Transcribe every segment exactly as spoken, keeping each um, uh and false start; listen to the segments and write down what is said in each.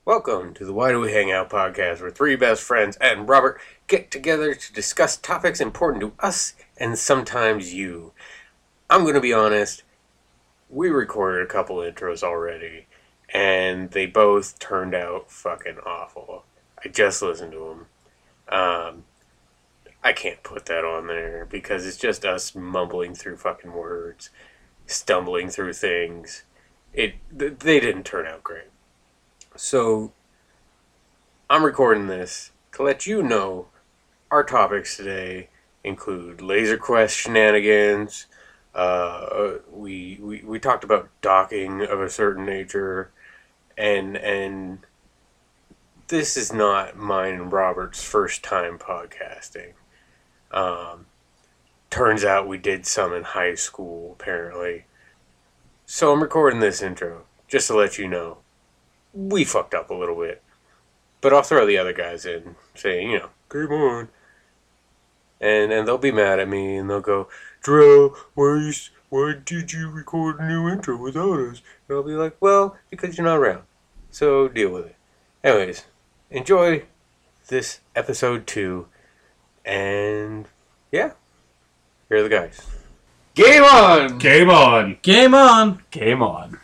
Welcome to the Why Do We Hang Out podcast, where three best friends and Robert get together to discuss topics important to us and sometimes you. I'm going to be honest, we recorded a couple intros already, and they both turned out fucking awful. I just listened to them. Um, I can't put that on there because it's just us mumbling through fucking words, stumbling through things. It they didn't turn out great. So, I'm recording this to let you know our topics today include Laser Quest shenanigans. Uh, we, we we talked about docking of a certain nature, and and this is not mine and Robert's first time podcasting. Um, turns out we did some in high school, apparently. So I'm recording this intro just to let you know. We fucked up a little bit. But I'll throw the other guys in, saying, you know, game on. And and they'll be mad at me, and they'll go, Drew, why, you, why did you record a new intro without us? And I'll be like, well, because you're not around. So deal with it. Anyways, enjoy this episode two. And, yeah, here are the guys. Game on! Game on! Game on! Game on.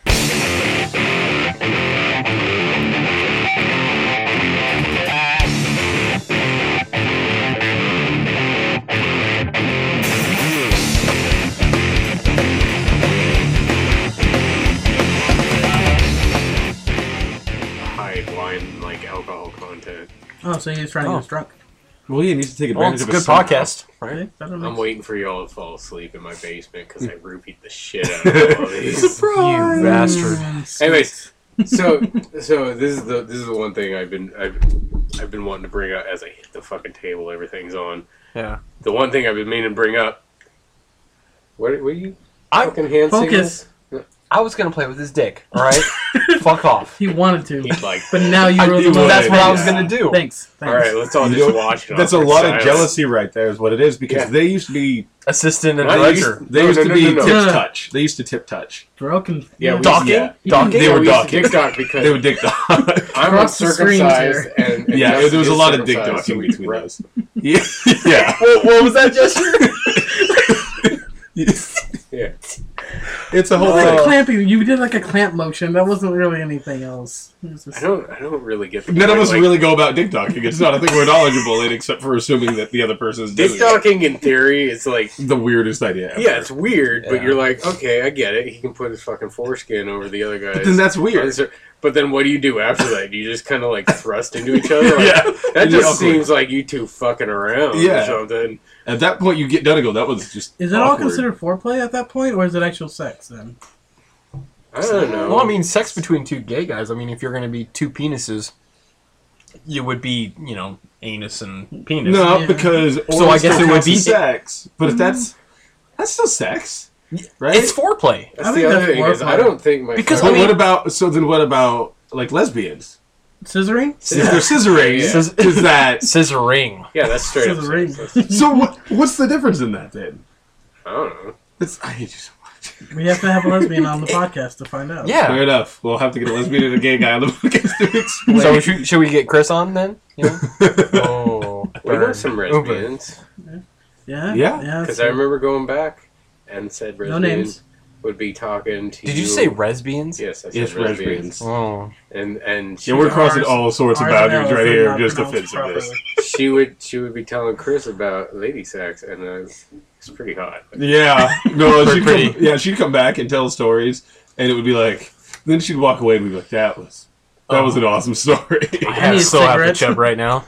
Oh, so he's trying to Oh. get us drunk. Well, he needs to take Well, advantage it's a of good his son. podcast, right? I don't know. I'm waiting for y'all to fall asleep in my basement because I roofied the shit out of all of these. Surprise! You bastard. Anyways, so so this is the this is the one thing I've been I've I've been wanting to bring up as I hit the fucking table. Everything's on. Yeah. The one thing I've been meaning to bring up. What what are you I- fucking hand Focus. signals? I was gonna play with his dick, alright? Fuck off. He wanted to, He'd like, but now you I really do want wanna- That's what I was Yeah. gonna do. Thanks. Thanks. all right, let's all You just know, watch it. That's a awkward lot of silence. jealousy right there is what it is, because Yeah. they used to be Assistant and Not director. used- they No, used no, to no, be no, no. tip No, no. touch. They used to tip touch. Darrell can... Yeah, we- Docking? yeah. Docking? They Yeah, were we used to docking. dick dock because They would dick dog. I'm Across the screens uncircumcised here. and, and Yeah, Justin there was a is lot of dick circumcised, so docking we between rub- us. Yeah. yeah. What, what was that gesture? Yeah. It's a whole Like thing. clamping. You did like a clamp motion. That wasn't really anything else. It was just- I don't I don't really get the None of point, us like, really go about dick docking. It's not a thing we're knowledgeable in, except for assuming that the other person's doing dick docking in theory it's like it. The weirdest idea ever. yeah, it's weird, but Yeah. you're like, okay, I get it. He can put his fucking foreskin over the other guy's. But then that's weird. But then what do you do after that? You just kind of like thrust into each other? Like, Yeah. That It's just awkward. seems like you two fucking around Yeah. or something. At that point, you get done and go, that was just Is it all awkward. considered foreplay at that point, or is it actual sex then? I don't know. Well, I mean, sex between two gay guys. I mean, if you're gonna be two penises, you would be, you know, anus and penis. No, Yeah. because So I guess it would be- sex. But if that's that's still sex, right? It's foreplay. that's I the think other that's thing is, foreplay. I don't think my Because, But I mean- what about so then? What about like lesbians? Scissoring? If they're scissoring, Yeah. is, is that Scissoring. yeah, that's straight up. Scissoring. sex. so? What, what's the difference in that then? I don't know. It's, I hate you so much. We have to have a lesbian on the podcast to find out. Yeah. Fair enough. We'll have to get a lesbian and a gay guy on the podcast to explain. So should, should we get Chris on then? You know? Oh, We know burn. some Uber. lesbians Yeah? Yeah. Yeah. because so- I remember going back and said No lesbians names. would be talking to. Did you say lesbians? Yes, I said yes, lesbians. lesbians. Oh. And and she, Yeah, we're crossing Ours- all sorts of ours and boundaries L's right are here not just pronounced offensiveness. properly. she would she would be telling Chris about lady sex, and uh, it's pretty hot. Yeah, no, she'd Pretty. come, yeah, she'd come back and tell stories, and it would be like, then she'd walk away and we'd be like, that was that was an awesome story. I have need a so have the cigarette. chub right now.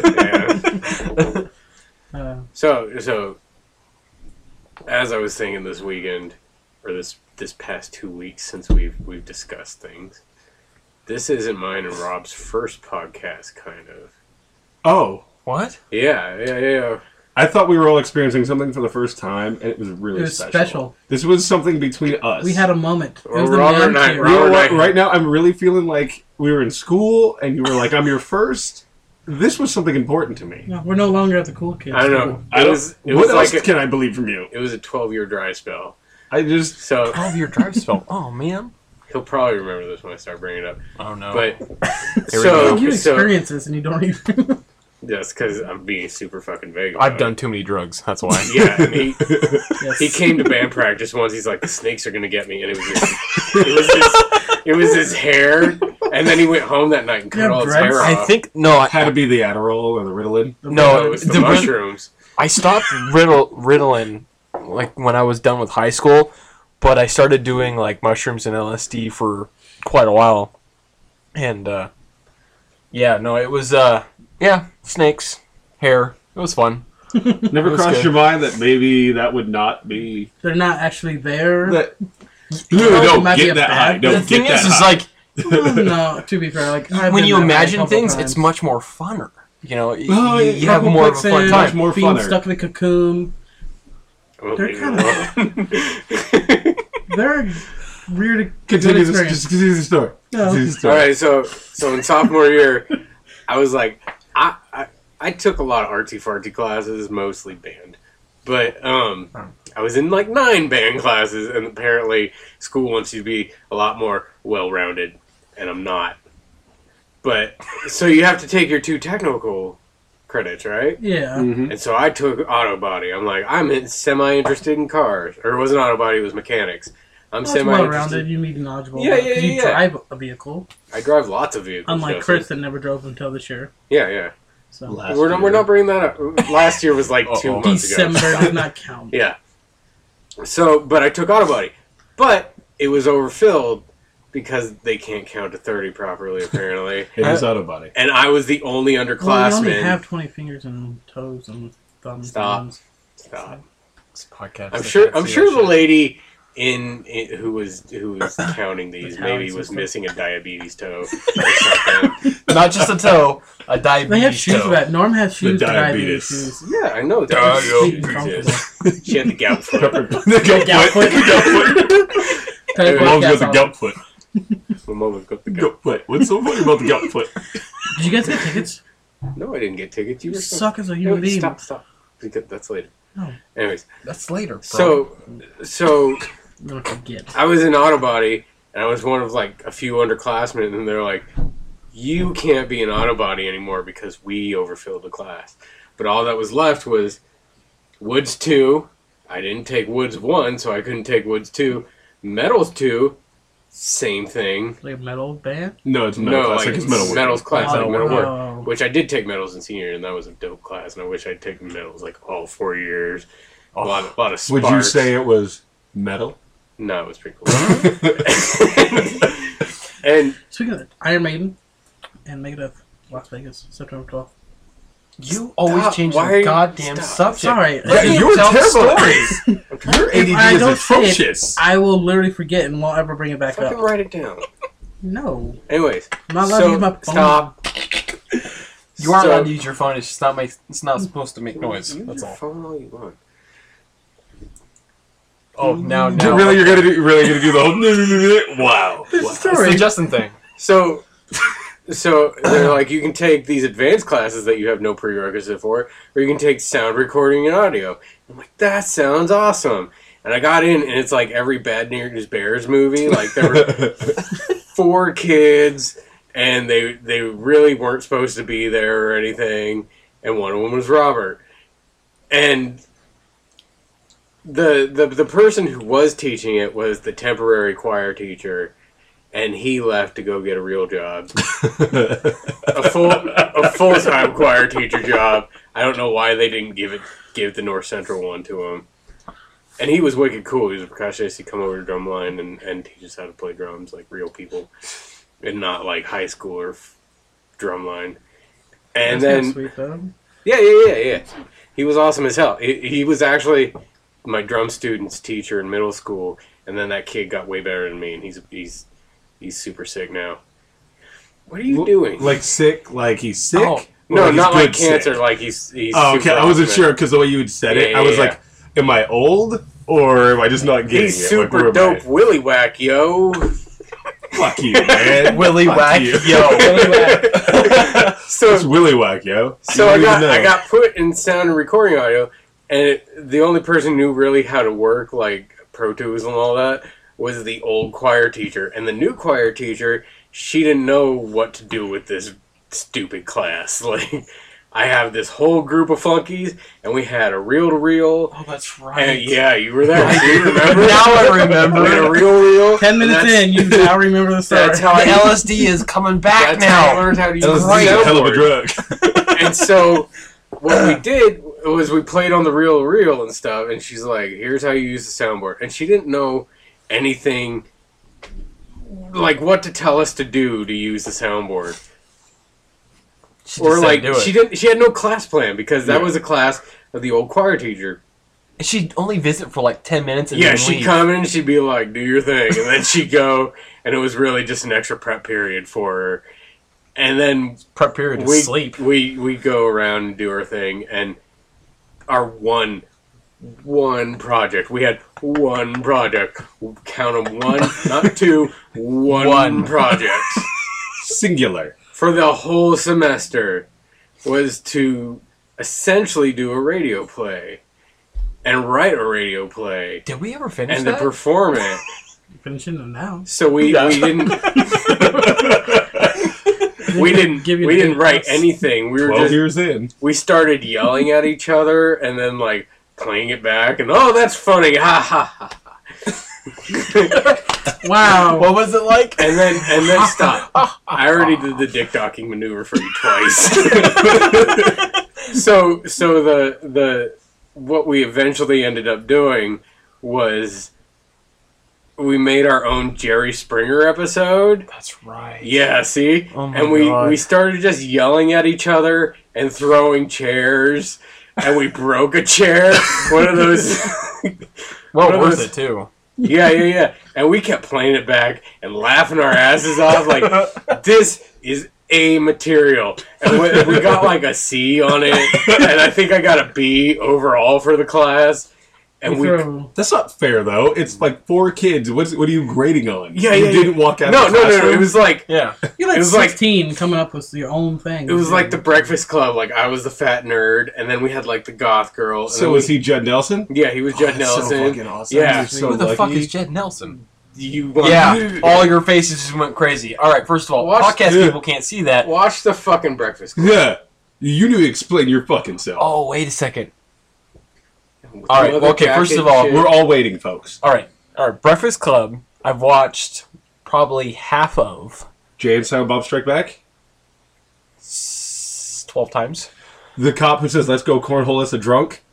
Yeah. Uh, So so, as I was thinking this weekend, or this this past two weeks since we've we've discussed things, this isn't mine and Rob's first podcast, kind of. Oh, What? Yeah, yeah, yeah. I thought we were all experiencing something for the first time, and it was really It was special. special. This was something between us. we had a moment. It Well, was the Robert man and I- cave. You know Robert what? and I- Right now, I'm really feeling like we were in school, and you were like, "I'm your first." This was something important to me. No, we're no longer at the cool kids. I don't know. I It don't. was it what was else like a, can I believe from you? it was a twelve year dry spell. I just So twelve year drive spell. Oh, man. He'll probably remember this when I start bringing it up. Oh no! But we so, You so experience this and you don't even. yes, because I'm being super fucking vague. About I've done it. too many drugs. That's why. Yeah, and he Yes. he came to band practice once. He's like, the snakes are gonna get me, and it was his, it was his, it was his hair. And then he went home that night and cut Yeah, all his dreads. hair I off. think no. I, Had to be the Adderall or the Ritalin. No, no. it was the, the Rit- mushrooms. I stopped Rital, Ritalin like when I was done with high school, but I started doing like mushrooms and L S D for quite a while, and uh, yeah, no, it was uh, yeah, snakes, hair. It was fun. Never That's crossed good. your mind that maybe that would not be They're not actually there. that. You No, know, it no, might be get a that high. bad- No, the get thing that is, is high. like Well, no, to be fair, like I've when been you that way a imagine couple things, times. it's much more funner. You know, y- Oh, you, yeah, you have couple more of a fun quicksand, Much time. more being funner. stuck in a cocoon. Well, They're you kinda- know. They're a weird. Continue good this. experience. Just continue the story. No. Continue the All story. right, so so in sophomore year, I was like, I, I I took a lot of artsy fartsy classes, mostly band, but um, I was in like nine band classes, and apparently school wants you to be a lot more well rounded, and I'm not. But so you have to take your two technical credits, right? Yeah. Mhm. And so I took auto body. I'm like, I'm semi interested in cars, or it wasn't auto body, it was mechanics. I'm Well, semi well interested. rounded. You need knowledgeable. Yeah, yeah, because You yeah, yeah. drive a vehicle, I drive lots of vehicles. unlike Justin. Chris that never drove until this year. Yeah, yeah. So Last We're not, we're year. not bringing that up. Last year was like two Uh-oh. months ago. December does not count. Yeah. So, but I took auto body, but it was overfilled because they can't count to thirty properly, apparently. It is auto body. And I was the only Well, you underclassman. only have twenty fingers and toes and thumbs. Stop. and thumbs. Stop. This podcast, I'm I sure. can't I'm see sure that the shit. lady in, in who was who was counting these The talent maybe was system. missing a diabetes toe or something. Not just a toe, a diabetes They have shoes toe. for that. Norm has shoes for diabetes diabetes. shoes. Yeah, I know. Diabetes. Diabetes. She had the gout foot. The Gout foot. Tell your Hey, Mom's got podcast the on. gout foot. My mama's got the gout. Gout foot. What's so funny about the gout foot? Did you guys get tickets? No, I didn't get tickets. You You were so- suck as a No, human being. Stop, stop. Because that's later. No. Anyways, That's later. Bro. so so I'm gonna forget. I was in auto body, and I was one of like a few underclassmen, and they're like, "You can't be in auto body anymore because we overfilled the class." But all that was left was Woods two. I didn't take Woods one, so I couldn't take Woods two. Metals two, same thing. Like a metal band. No, it's metal No, class. like Like it's metal. metals class, like Oh, metal work. oh. Which I did take metals in senior, year, and that was a dope class. And I wish I'd taken metals like all four years. A lot, a lot of sparks. Would you say it was metal? No, it was pretty cool. And Speaking of that, Iron Maiden and Megadeth, Las Vegas, September twelfth. you always Stop. change Why are your you- goddamn stop. subject. Sorry. Let me You're tell the terrible. story. Your A D D I is don't say it, atrocious. I will literally forget and won't ever bring it back fucking up. write it down. No. Anyways, I'm not allowed so to use my phone. stop. You are So- allowed to use your phone. It's just not make. It's not supposed to make noise. Use That's your all. phone all you want. Oh, now, You now. really, you're gonna do? Really gonna do the whole? Wow. This wow. It's story. the Justin thing. So, so they're like, you can take these advanced classes that you have no prerequisite for, or you can take sound recording and audio. I'm like, that sounds awesome. And I got in, and it's like every Bad News Bears movie. Like there were four kids, and they they really weren't supposed to be there or anything. And one of them was Robert. And the the the person who was teaching it was the temporary choir teacher, and he left to go get a real job, a full a full time choir teacher job. I don't know why they didn't give it give the North Central one to him. And he was wicked cool. He was a percussionist. He'd come over to drumline and, and teach us how to play drums like real people, and not like high schooler f- drumline. And That's kinda then sweet, though. yeah, yeah, yeah, yeah. He was awesome as hell. He, he was actually my drum student's teacher in middle school, and then that kid got way better than me, and he's he's he's super sick now. What are you doing? Like sick? Like he's sick? Oh. Or no, he's not like good sick? cancer. Like he's he's. Oh, okay. super I wasn't awesome. sure because the way you had said it, Yeah, I was yeah, like, "Am I old or am I just not getting He's it?" Like, where super am I? dope, willy whack, yo. Fuck you, man. Willy Fuck whack, you. yo. Willy whack. So It's Willy Whack, yo. So You I don't got even know. I got put in sound and recording audio, and it, the only person who knew really how to work like Pro Tools and all that was the old choir teacher. And the new choir teacher, she didn't know what to do with this stupid class. Like, I have this whole group of flunkies, and we had a reel-to-reel. Oh, that's right. And yeah, you were there. Do you remember? Now I remember. We had a reel-reel. Ten minutes in, you now remember the story. That's how The I, L S D is coming back that's now. how I learned how to use That was the a hell of a soundboard. drug. And so what we did was we played on the reel-to-reel and stuff, and she's like, here's how you use the soundboard. And she didn't know anything, like what to tell us to do to use the soundboard. She Or just said like do it. she didn't she had no class plan because that Yeah. was a class of the old choir teacher. She'd only visit for like ten minutes and Yeah, then she'd leave. come in and she'd be like, do your thing, and then she'd go, and it was really just an extra prep period for her. And then Prep period is we sleep. we we go around and do our thing, and our one one project. We had one project. Count them, one, not two, one, One. project Singular. for the whole semester was to essentially do a radio play and write a radio play Did we ever finish and to that? perform it. Finishing it now. So we, Yeah. we didn't we didn't Give you we the didn't write class. anything. We were Twelve just years in. we started yelling at each other and then like playing it back and oh that's funny ha ha ha ha. Wow. What was it like? and then and then stop. I already did the dick docking maneuver for you twice. so so the the what we eventually ended up doing was we made our own Jerry Springer episode. That's right. Yeah, see? Oh my and we, God. we started just yelling at each other and throwing chairs, and we broke a chair. One of those. Well one of worth those- it too. Yeah, yeah, yeah. And we kept playing it back and laughing our asses off. Like, this is A material. And we, we got like a C on it, and I think I got a B overall for the class. And we. Throw- That's not fair, though. It's like four kids. What's, what are you grading on? Yeah, you yeah, didn't yeah. walk out No, of the no, no, no. classroom? It was like. Yeah. You're like It was like- sixteen coming up with your own thing. It was like the Breakfast Club. Like, I was the fat nerd, and then we had like the goth girl. And So then was we, he Judd Nelson? Yeah, he was Judd Oh, that's Nelson. So fucking awesome. Yeah. You're so Who the fuck lucky. is Jed Nelson? You want Yeah, all your faces just went crazy. All right, first of all, Watch- podcast yeah. people can't see that. Watch the fucking Breakfast Club. Yeah. You need to explain your fucking self. Oh, wait a second. With All right, leather okay, jacket first of and all, shit. We're all waiting, folks. All right, all right. Breakfast Club. I've watched probably half of Jay and Silent Bob Strike Back? s- twelve times. The cop who says, let's go cornhole us a drunk?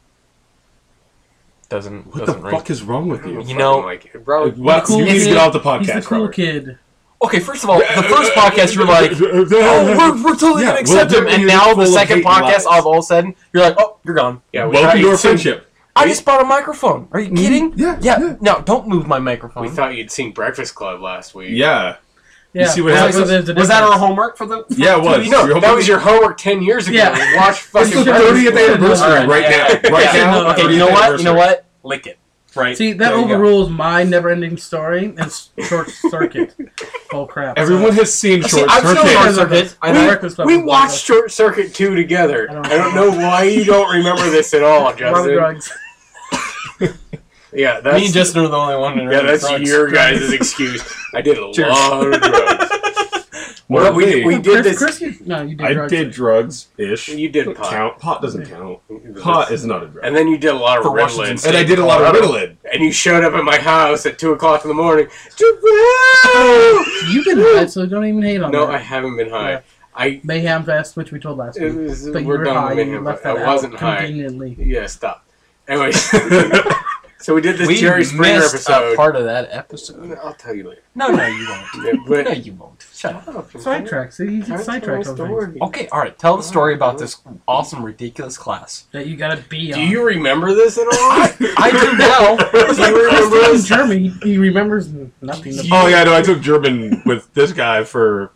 Doesn't What doesn't the ring. fuck is wrong with you? You know- like it, bro. Like, what? cool You need to kid. get off the podcast, He's the cool Robert. kid. Okay, first of all, the first podcast you were like, "Oh, we're, we're totally Yeah, gonna accept well, him," then and you're now full the of second hate and podcast, lies. all of a sudden, you're like, "Oh, you're gone." Yeah, we Welcome thought to you'd our seen- friendship. I just bought a microphone. Are you kidding? yeah, yeah. yeah. No, don't move my microphone. We thought you'd seen Breakfast Club last week. Yeah. Yeah. see what so- happens? so there's a was that our difference. homework for the? Yeah, it was. You know, Your that was your homework ten years ago. Yeah. Watch It's fucking the Breakfast thirtieth Club. anniversary All right, right yeah. now. Right Yeah. now. Okay, you know what? You know what? Lick it. Right. See, that There you go. overrules my never-ending story and Short Circuit. Oh crap! Everyone has seen See, Short I've seen Circuit. Short Circuit. I I know. Breakfast Club We was watched Short Circuit two together. I I don't don't, know why you don't remember this at all, Robert Justin. drugs. Yeah, that's Me and Justin are the only one. yeah, that's your guys' excuse. I did a Cheers. lot of drugs. Well, Well, we, wait. we did Chris, this. Chris, you, no, you did. I drugs. did drugs-ish. You did pot. Count. Pot doesn't count. Pot is not a drug. And then you did a lot of For Washington Ritalin. State. And I did a lot of Ritalin. And you showed up at my house at two o'clock in the morning. Jerome! You've been high, so don't even hate on No, that. I haven't been high. Yeah. I Mayhem Fest, which we told last it week. was, But you we're were done high. with You him. left I that wasn't out high. conveniently. Yeah, stop. Anyway, so we did this We Jerry Springer missed episode. a part of that episode. I'll tell you later. No, no, you won't. Yeah, but No, you won't. Shut up. Sidetrack. See, you Tell get me sidetracked my on things. story. Okay, all right. Tell the story about this awesome, ridiculous class. That you gotta be on. Do you remember this at all? I do now. Do you remember in this? German, he, he remembers nothing. Oh yeah, no, I took German with this guy for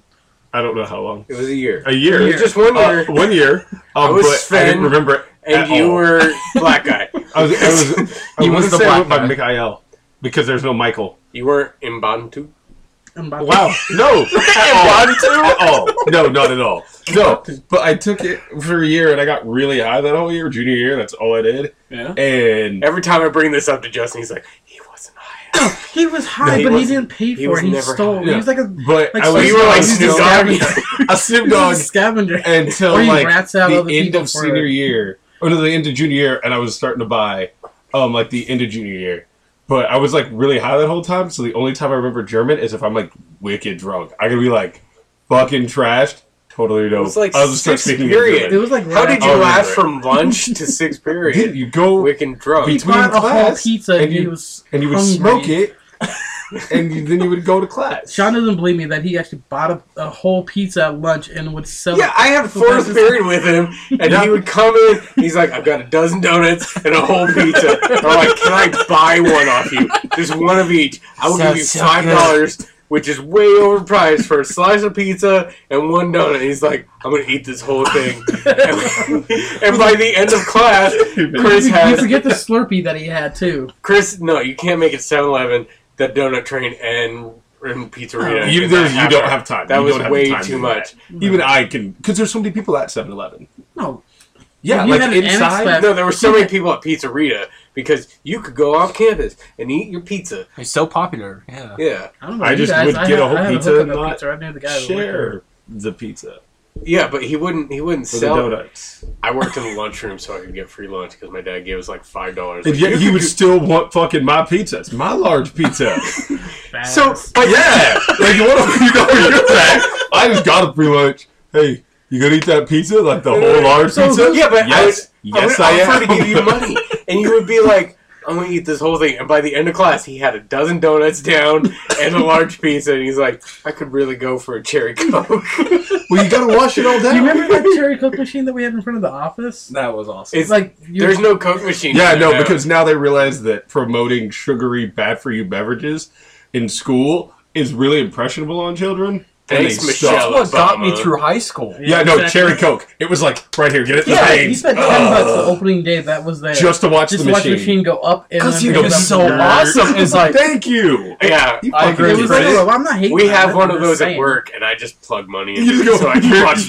I don't know how long. It was a year. A year. It was just one year. Uh, one year. Um, I was but I Sven, didn't remember it and at you all. were black guy. I was. I was. I He want was to the say I went black by guy. Mikhail because there's no Michael. You weren't in Bantu. Wow. No. At all. At all. No, not at all. No. But I took it for a year and I got really high that whole year. Junior year, that's all I did. Yeah. And Every time I bring this up to Justin, he's like, he wasn't high. no, he was high, he but he was- didn't pay he for was it. He never stole. high. He was like a But like I was, you were I like was Snoop a Dogg. scavenger, a Snoop he was Dog a scavenger. until Or he like rats out the other end people of for- senior year, or no, the end of junior year, and I was starting to buy, um, like the end of junior year. But I was like really high that whole time, so the only time I remember German is if I'm like wicked drunk. I could be like fucking trashed, totally dope. It was like I'll just start sixth speaking in period. It German. was like How right did you I'll last remember from lunch to sixth Then period? you go Wicked drunk. He between bought a whole class, pizza and and he you- was and you would hungry. smoke it, and you, then you would go to class. Sean doesn't believe me that he actually bought a, a whole pizza at lunch and would sell Yeah, it. I had fourth period with him, and Yeah. he would come in. He's like, "I've got a dozen donuts and a whole pizza." I'm like, "Can I buy one off you? Just one of each. I will give you Sounds so five dollars, which is way overpriced for a slice of pizza and one donut." He's like, "I'm gonna eat this whole thing." and, and by the end of class, Chris You had forget the Slurpee that he had too. Chris. No, you can't make it seven eleven. The donut train and, and pizzeria. Oh. You, in there's, that you don't half have time. That You was don't have way the time to too do much. that. Even I can, because there's so many people at seven eleven. No, Yeah, You like had an inside. annex No, there were so many people at Pizzeria because you could go off campus and eat your pizza. He's so popular. Yeah. Yeah, I don't know. I you just guys, would I get a have- whole I have pizza hookup and at not pizza. I knew the guy who worked there. share the pizza yeah, but he wouldn't. He wouldn't for the sell. donuts. I worked in the lunchroom so I could get free lunch because my dad gave us like five dollars. And yet he would still want fucking my pizza. It's my large pizza. Badass. So, But yeah, like you want to, you know where you're at. I just got a free lunch. Hey, you gonna eat that pizza? Like the whole large So, pizza? yeah, but yes, I would, yes, I I, would offer am. to give you money, and you would be like, "I'm gonna eat this whole thing." And by the end of class, he had a dozen donuts down and a large pizza, and he's like, "I could really go for a cherry coke." Well, you gotta wash it all Do down. you remember that cherry coke machine that we had in front of the office? That was awesome. It's It's like you There's no Coke machine. Yeah, there no, now. because now they realize that promoting sugary, bad-for-you beverages in school is really impressionable on children. And Thanks, they Michelle. stop. That's what got me Obama. through high school. Yeah, no, exactly. cherry coke. It was like right here, get it. in Yeah, the he veins. spent ten bucks the opening day that was there just to watch just the to watch the machine. machine go up and Because then he pick was it up so and- awesome. It's like, Thank you. Yeah, You I fucking agree. It was like, Chris. well, I'm not hating. we on have it, one I'm of just those at saying. work, and I just plug money in. You just go so I can watch.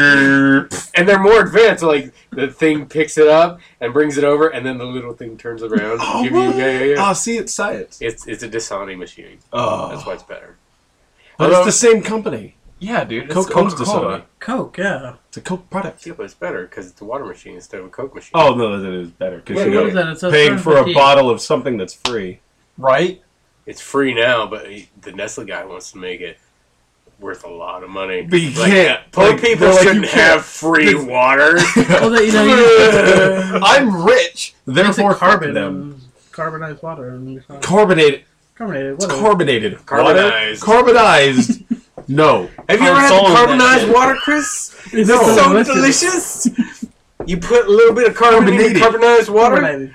burp. And they're more advanced. Like the thing picks it up and brings it over, and then the little thing turns around. Oh, give you, yeah, yeah, yeah. Oh, see, it's science. It's it's a Dasani machine. Oh, That's why it's better. but Although- it's the same company. yeah, dude. It's Coke owns Coca-Cola. Dasani. Coke, yeah. It's a Coke product. Yeah, but it's better because it's a water machine instead of a Coke machine. Oh no, that is better because Wait, you what know is that? It's a paying for a thirty. bottle of something that's free. Right? It's free now, but he- the Nestle guy wants to make it worth a lot of money. But you Like, can't. Poor Like, people they're like, shouldn't you can't. have free water. Well, that, you know, you I'm rich, it's therefore like carbon fuck them. and carbonized water and uh, Carbonated. carbonated. It's Whatever. carbonated. Carbonized. Water? Carbonized. No. Have you ever I'm had sold on that carbonized shit. water, Chris? It's No. so delicious. delicious. You put a little bit of carbon in your Carbonated. carbonized water. Carbonated.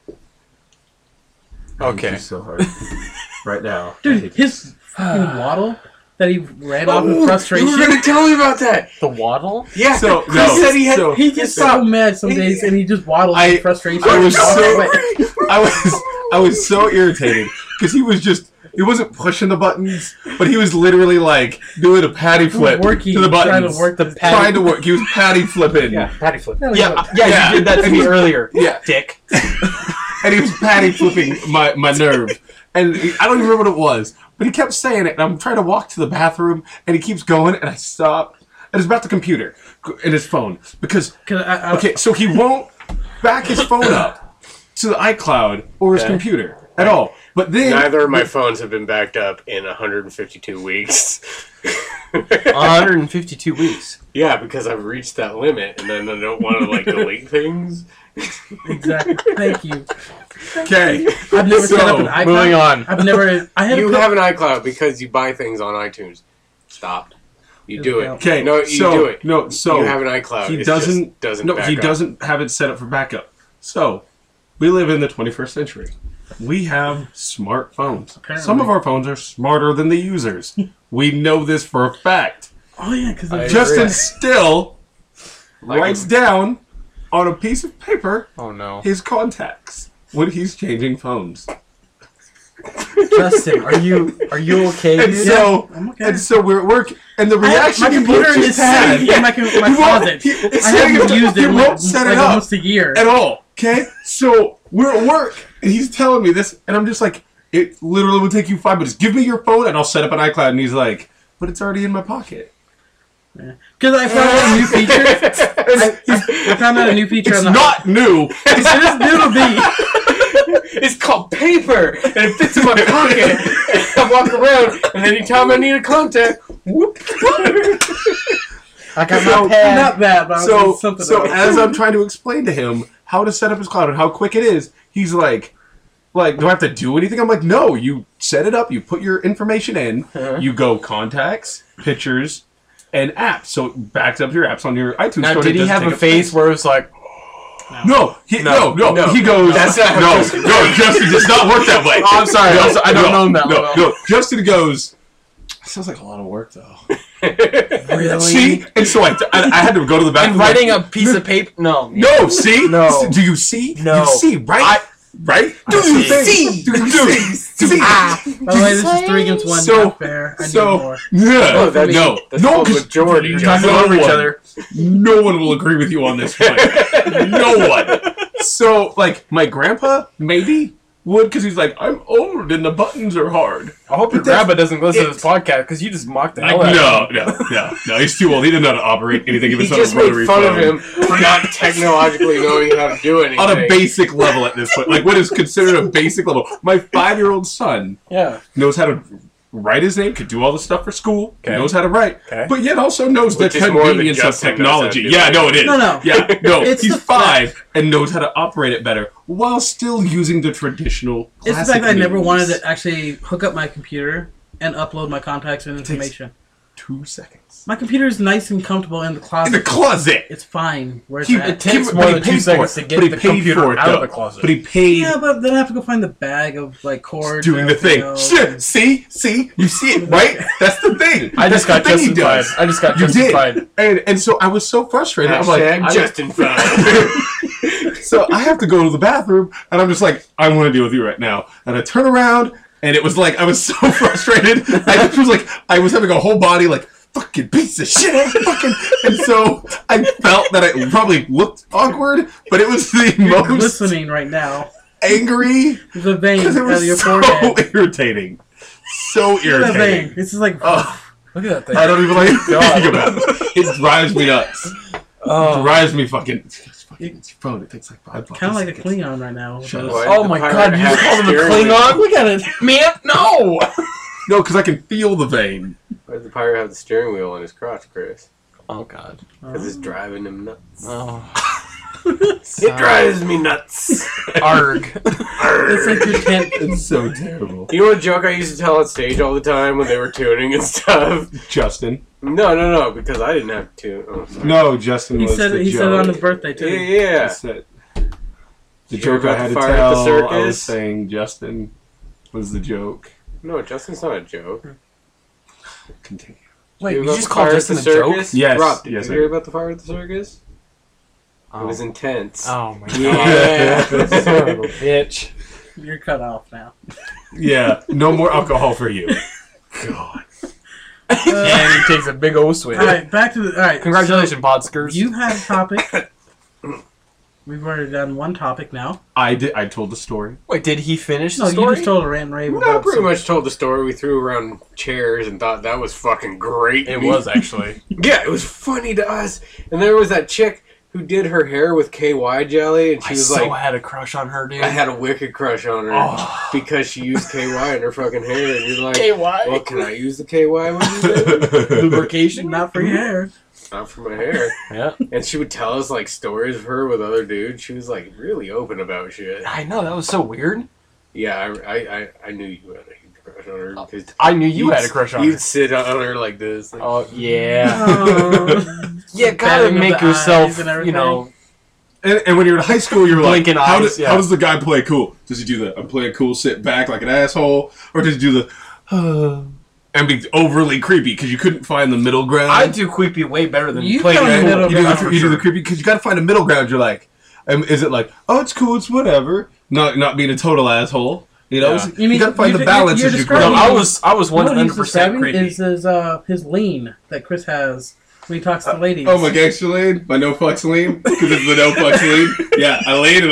Okay. So hard. Right now. I Dude, hate his fucking waddle that he ran off Oh, in you frustration. were gonna tell me about that. The waddle? Yeah. So, Chris no, said he had. so- He gets Stop. so mad some days, and he just waddles I- in frustration. I was Walks so- away. I was I was so irritated because he was just he wasn't pushing the buttons, but he was literally like doing a patty flip working, to the buttons, trying to work the patty. trying to work. He was patty flipping, patty flip. No, Yeah, no. yeah, Yeah. you did that to me earlier. yeah, Dick. and he was patty flipping my my nerve, and he- I don't even remember what it was, but he kept saying it. And I'm trying to walk to the bathroom, and he keeps going, and I stop, and it's about the computer and his phone because 'Cause I, I, okay, so he won't back his phone up to the iCloud or his Okay. computer at all. But then Neither of my phones have been backed up in one hundred fifty-two weeks. one hundred fifty-two weeks. Yeah, because I've reached that limit, and then I don't want to like delete things. Exactly. Thank you. okay, I've never set up So, an iCloud. moving on. I've never. I had You a co- have an iCloud because you buy things on iTunes. Stop. You do it. okay. No, you so, do it. No, so you have an iCloud. he It doesn't. Just doesn't. no, back he up. doesn't have it set up for backup. So we live in the twenty-first century. We have smartphones. Apparently. Some of our phones are smarter than the users. We know this for a fact. Oh yeah, because I- Justin still Like writes him. down on a piece of paper Oh no. his contacts when he's changing phones. Justin, are you are you okay, And dude? so, I'm okay. and so we're at work, and the I have- reaction my he computer both is just had, sitting in my, com- my He won't- closet. he- it's I sitting haven't in- used it he in won't like, set it like up. almost a year. at all. Okay, so we're at work, and he's telling me this, and I'm just like, It literally would take you five minutes. Give me your phone and I'll set up an iCloud. And he's like, but it's already in my pocket. Because I found out a new feature. I, I found out a new feature. It's on the not new. It's just new to me. It's called paper, and it fits in my pocket. And I walk around, and anytime I need a contact, whoop. I got So- my pad. Not that, but So, something so else. as I'm trying to explain to him how to set up his cloud and how quick it is, he's like, like, do I have to do anything? I'm like, no, you set it up, you put your information in, Uh-huh. you go contacts, pictures, and apps. So it backs up your apps on your iTunes Now, store. did It he doesn't have take a up face space. where it was like, No, he, no, no, no. He goes. That's not how no, Justin no. Justin does not work that way. oh, I'm sorry, No, I'm so- I don't no, know him that no, well. no. Justin goes. Sounds like a lot of work, though. Really? See, and so I, I, I had to go to the bathroom. And writing a piece of paper? No. No, see, No. Do you see? No. You see, right? I- right? Do you see. see? Do you see? See? By the way, this is three against one. So- Not fair. I need So, more. yeah, Oh, that's- no, that's no, called 'cause majority, you're Justin. talking over over each each other. No one will agree with you on this one. No one. So, like, my grandpa maybe would, because he's like, I'm old and the buttons are hard. I hope your But that's- grandpa doesn't listen to it- this podcast because you just mocked the Like, hell out of no, him. no, no, no. He's too old. He didn't know how to operate anything. If He it's on just a made rotary fun phone. of him for not technologically knowing how to do anything. On a basic level at this point. Like, what is considered a basic level. My five-year-old son Yeah. knows how to write his name, could do all the stuff for school, Okay. knows how to write, Okay. but yet also knows Which the is more than convenience of Justin knows technology. how to do Yeah, it. no, it is. No, no. Yeah, no. It's He's the five and knows how to operate it better while still using the traditional It's the classic fact that I never means. wanted to actually hook up my computer and upload my contacts and information. Two seconds. My computer is nice and comfortable in the In closet. the closet! It's fine. Where's He- that? It takes He- more but he than two paid for seconds it. to get But he the paid computer for it, out of though. the closet. But he paid. Yeah, but then I have to go find the bag of like cords. Doing and the thing. everything else. Shit, see? See? You see it, right? That's the thing. I just That's got the thing he justified. does. I just got You justified. did. And, and so I was so frustrated. I'm like, Hashtag I- Justin Fine. So I have to go to the bathroom, and I'm just like, I want to deal with you right now. And I turn around, and it was like, I was so frustrated. I just was like, I was having a whole body like, fucking piece of shit. Fucking. And so I felt that it probably looked awkward, but it was the You're most glistening right now. angry There's a vein because it out of your was so forehead. irritating. So Look at that vein. irritating. This is like. Oh, Look at that thing. I don't even like God. thinking about it. It drives me nuts. It Oh. drives me fucking. It's fucking it's your phone. It takes like five bucks. Kind of like a Klingon right now. Shut With up. those- Why Oh did my the god, pirate you have just called him a steering wheel? Klingon? Look at it. Man, no! No, because I can feel the vein. Why did the pirate have the steering wheel on his crotch, Chris? Oh god. Because it's driving him nuts. Oh. It drives me nuts. Arg. It's like your tent. It's so terrible. You know what joke I used to tell on stage all the time when they were tuning and stuff? Justin. No, no, no, because I didn't have to. Oh, sorry. No, Justin He was said the it. He joke. said it on his birthday Yeah, too. yeah. I said- the You joke hear I about had the to fire at the tell, I circus? was saying Justin was the joke. No, Justin's not a joke. Continue. Wait, hear you about just the called fire at Justin the a joke? circus? Yes, Rob, did yes, you I hear did. about the fire at the circus? Oh. It was intense. Oh my god. Yeah. Son of a bitch. You're cut off now. Yeah, no more alcohol for you. God. And he takes a big O swing. All right, back to the. All right, Congratulations, Podskers. so you had a topic. We've already done one topic now. I did. I told the story. Wait, did he finish No, the story? you just told a rant and rave No, about. pretty some- much told the story. We threw around chairs and thought that was fucking great. It was actually. Yeah, it was funny to us. And there was that chick who did her hair with K Y jelly, and she I was so like, had a crush on her, dude. I had a wicked crush on her Oh. because she used K Y in her fucking hair. And you're like, K Y? well, can I use the K Y with you, baby? Lubrication? Not for your hair. Not for my hair. Yeah. And she would tell us like stories of her with other dudes. She was like really open about shit. I know, that was so weird. Yeah, I, I, I, I knew you had a huge crush on her because I knew you you'd had a crush on You'd her. sit on her like this. Like, Oh, yeah. Oh. Yeah, gotta Batting of make the yourself, eyes and you everything. know... And, and when you're in high school, you're like, Blinking how, eyes, does, yeah. how does the guy play cool? Does he do the I'm playing cool, sit back like an asshole, or does he do the uh, and be overly creepy because you couldn't find the middle ground? I do creepy way better than You playing tell me cool. middle you do, ground the, for you do the sure. creepy because you got to find a middle ground. You're like, um, is it like, oh, it's cool, it's whatever, not not being a total asshole. You know, Yeah. It's- You you, mean- got to find you- the balance you're as you No, grow. describing- I was I was one What hundred he's percent describing creepy. is his uh his lean that Chris has when he talks to ladies. Oh, my gangster lean, my no fucks lean, because it's the no fucks lean. Yeah, I lean and it's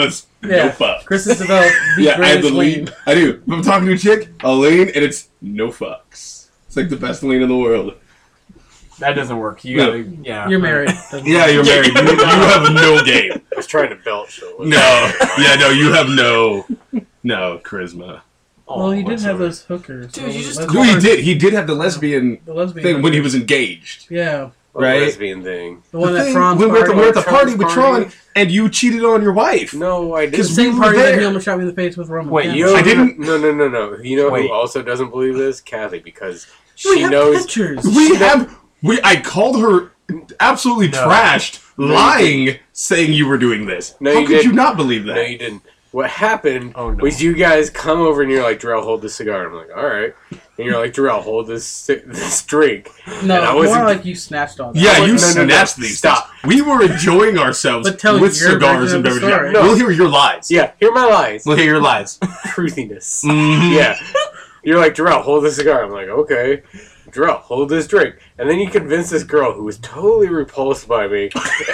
no fucks. Chris has developed the Yeah, I have the greatest lean. lean. I do. If I'm talking to a chick, I'll lean, and it's no fucks. It's like the best lean in the world. That doesn't work. You No. gotta, yeah. You're married. Doesn't Yeah, matter. you're married. You, you have no game. I was trying to belch. So it was- No. Yeah, no, you have no, no charisma. Well, he Oh, did have sorry. those hookers. Dude, you just No, he did. He did have the lesbian The lesbian thing when he hookers. was engaged. Yeah, A Right? lesbian thing. the one The that thing, Franz when we were at the, we were at the Tron's party with Tron, party. and you cheated on your wife. No, I the didn't. we same were party that there. he almost shot me in the face with Roman. Wait, yeah. you You know, I didn't- No, no, no, no. You know Wait. who also doesn't believe this? Kathy, because We she have knows. pictures. We have. We. I called her absolutely No. trashed, No, you lying, saying you were doing this. No, How you could you didn't. not believe that? No, you didn't. What happened Oh, no. was you guys come over and you're like, Darrell, hold this cigar. I'm like, all right. And you're like, Darrell, hold this ci- this drink. No, And I more wasn't- like you snatched on. that. Yeah, No, you no, no, no. snatched these. Stop. things. We were enjoying ourselves But tell with your cigars version and of the beverages. story. No. We'll hear your lies. Yeah, hear my lies. We'll hear your lies. Truthiness. Mhm. Yeah. You're like, Darrell, hold this cigar. I'm like, okay. Darrell, hold this drink. And then you convince this girl who was totally repulsed by me.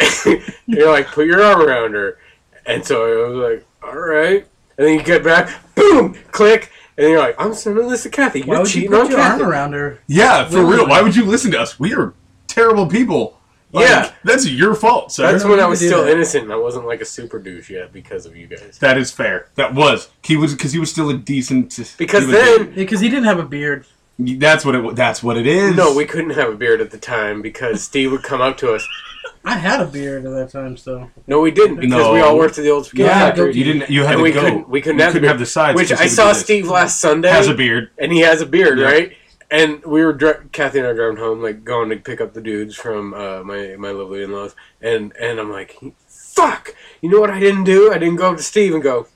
You're like, put your arm around her. And so I was like, all right. And then you get back, boom, click. And then you're like, I'm sending this to Kathy. Why You're would you cheating put on your Kathy. arm around her? Yeah, for Willingly. real. Why would you listen to us? We are terrible people. Like, Yeah. that's your fault, sir. That's don't when I need was to do still that. innocent and I wasn't like a super douche yet because of you guys. That is fair. That was he was because he was still a decent. Because he was then, Because he didn't have a beard. a- that's what it. That's what it is. no, we couldn't have a beard at the time because Steve would come up to us. I had a beard at that time, so. No, we didn't because No. we all worked at the old spaghetti Yeah, factory. You didn't. You had And to we go. couldn't- we couldn't you have the couldn't have beard. the sides. Which because I he would saw do this. Steve last Sunday. has a beard. And he has a beard, Yeah. right? And we were dri- Kathy and I were driving home, like going to pick up the dudes from uh, my my lovely in-laws, and and I'm like, fuck, you know what I didn't do? I didn't go up to Steve and go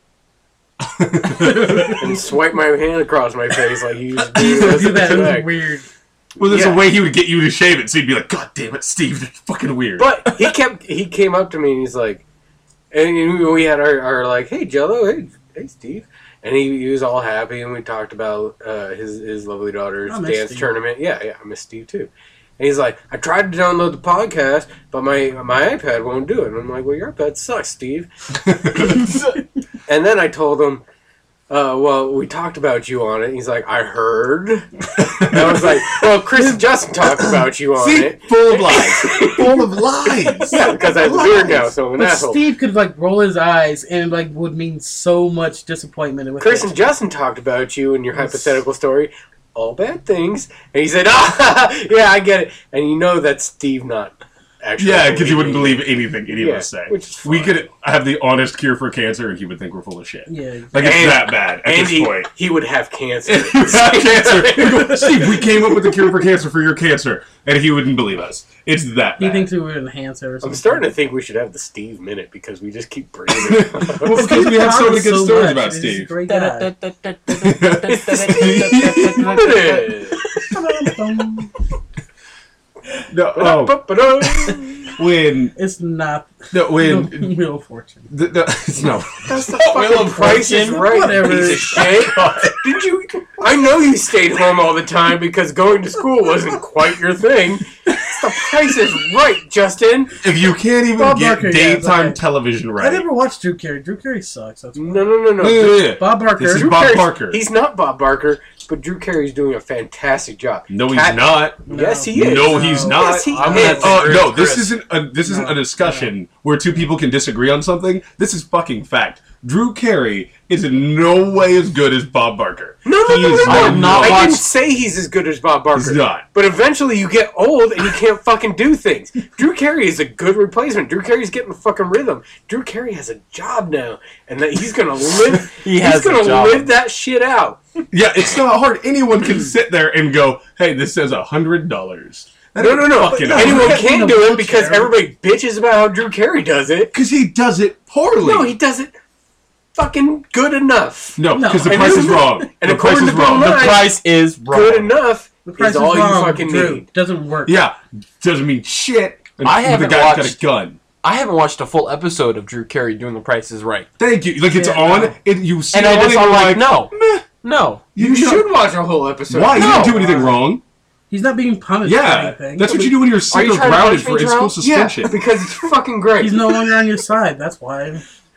and swipe my hand across my face like he used to do. Do as a that. It was respect. weird. Well, there's Yeah. a way he would get you to shave it, so he'd be like, "God damn it, Steve, that's fucking weird." But he kept he came up to me and he's like, and we had our, our like, hey Jello, hey hey Steve. And he, he was all happy, and we talked about uh, his his lovely daughter's I miss dance Steve. tournament. Yeah, yeah, I miss Steve too. And he's like, I tried to download the podcast, but my my iPad won't do it. And I'm like, well, your iPad sucks, Steve. And then I told him, uh, well, we talked about you on it. He's like, I heard. And I was like, well, Chris and Justin talked about you on See, it. full of lies, full of lies. Yeah, because I have a beard now, so I'm an But asshole. Steve could like roll his eyes and like would mean so much disappointment with Chris it. and Justin talked about you in your hypothetical story. All bad things. And he said, ah, yeah, I get it. And you know that's Steve not actually. Yeah, because he wouldn't believing believe anything any Yeah, of us say. which is We fine. could have the honest cure for cancer, and he would think we're full of shit. Yeah. Like it's And- that bad at And this he, point. he would have cancer. He would have cancer. He'd go, Steve, we came up with the cure for cancer for your cancer, and he wouldn't believe us. It's that He bad. thinks we would enhance it or something. I'm starting to think we should have the Steve minute because we just keep breathing. Well, because we have so many good So stories much. about He's a Steve. great guy. No, oh, when It's not no, when when, Wheel of Fortune. the, the, no, That's the Wheel fucking of Price is Fortune. Right, Whatever. piece of shit. Did you? I know you stayed home all the time because going to school wasn't quite your thing. It's the Price is Right, Justin. if you can't even Bob get Barker, yeah, daytime okay. television I right, never watched Drew Carey. Drew Carey sucks. That's why. No, no, no, no. no, no, no, no. Bob Barker. This is Drew Bob Carey's- Barker. He's not Bob Barker, but Drew Carey's doing a fantastic job. No, he's Cat- not. Yes, he is. No, he's not. Yes, he I'm gonna is. have to Oh agree no! with This Chris. isn't a this isn't No. a discussion where two people can disagree on something. This is fucking fact. Drew Carey is in no way as good as Bob Barker. No, no, He no, is no, not- no. not I watched- didn't say he's as good as Bob Barker. He's not. But eventually you get old and you can't fucking do things. Drew Carey is a good replacement. Drew Carey's getting the fucking rhythm. Drew Carey has a job now, and that he's gonna live. He he's has a gonna job. live that shit out. Yeah, it's not hard. Anyone can sit there and go, "Hey, this says a hundred dollars." No, no, no. Fucking Anyone He's in can a do it wheelchair. because everybody bitches about how Drew Carey does it. because he does it poorly. No, he does it fucking good enough. no, No, because the and price this is is- wrong. and The price according is to Bill wrong. The Nye- price is wrong. Good enough The price is is all wrong. you fucking Drew. need. Doesn't work. Yeah, doesn't mean shit. And I the haven't guy's got watched- a gun. I haven't watched a full episode of Drew Carey doing The Price is Right. Thank you. Like it's Yeah, on. no. It, you see And it I on just, and I'm you're like, no. Meh. No. You know- should watch a whole episode. Why? You No. didn't do anything wrong. He's not being punished for Yeah, anything. that's what you do when you're sick you or trying to grounded punish for me, in school Terrell? Yeah, suspension. because it's fucking great. He's no longer on your side. That's why.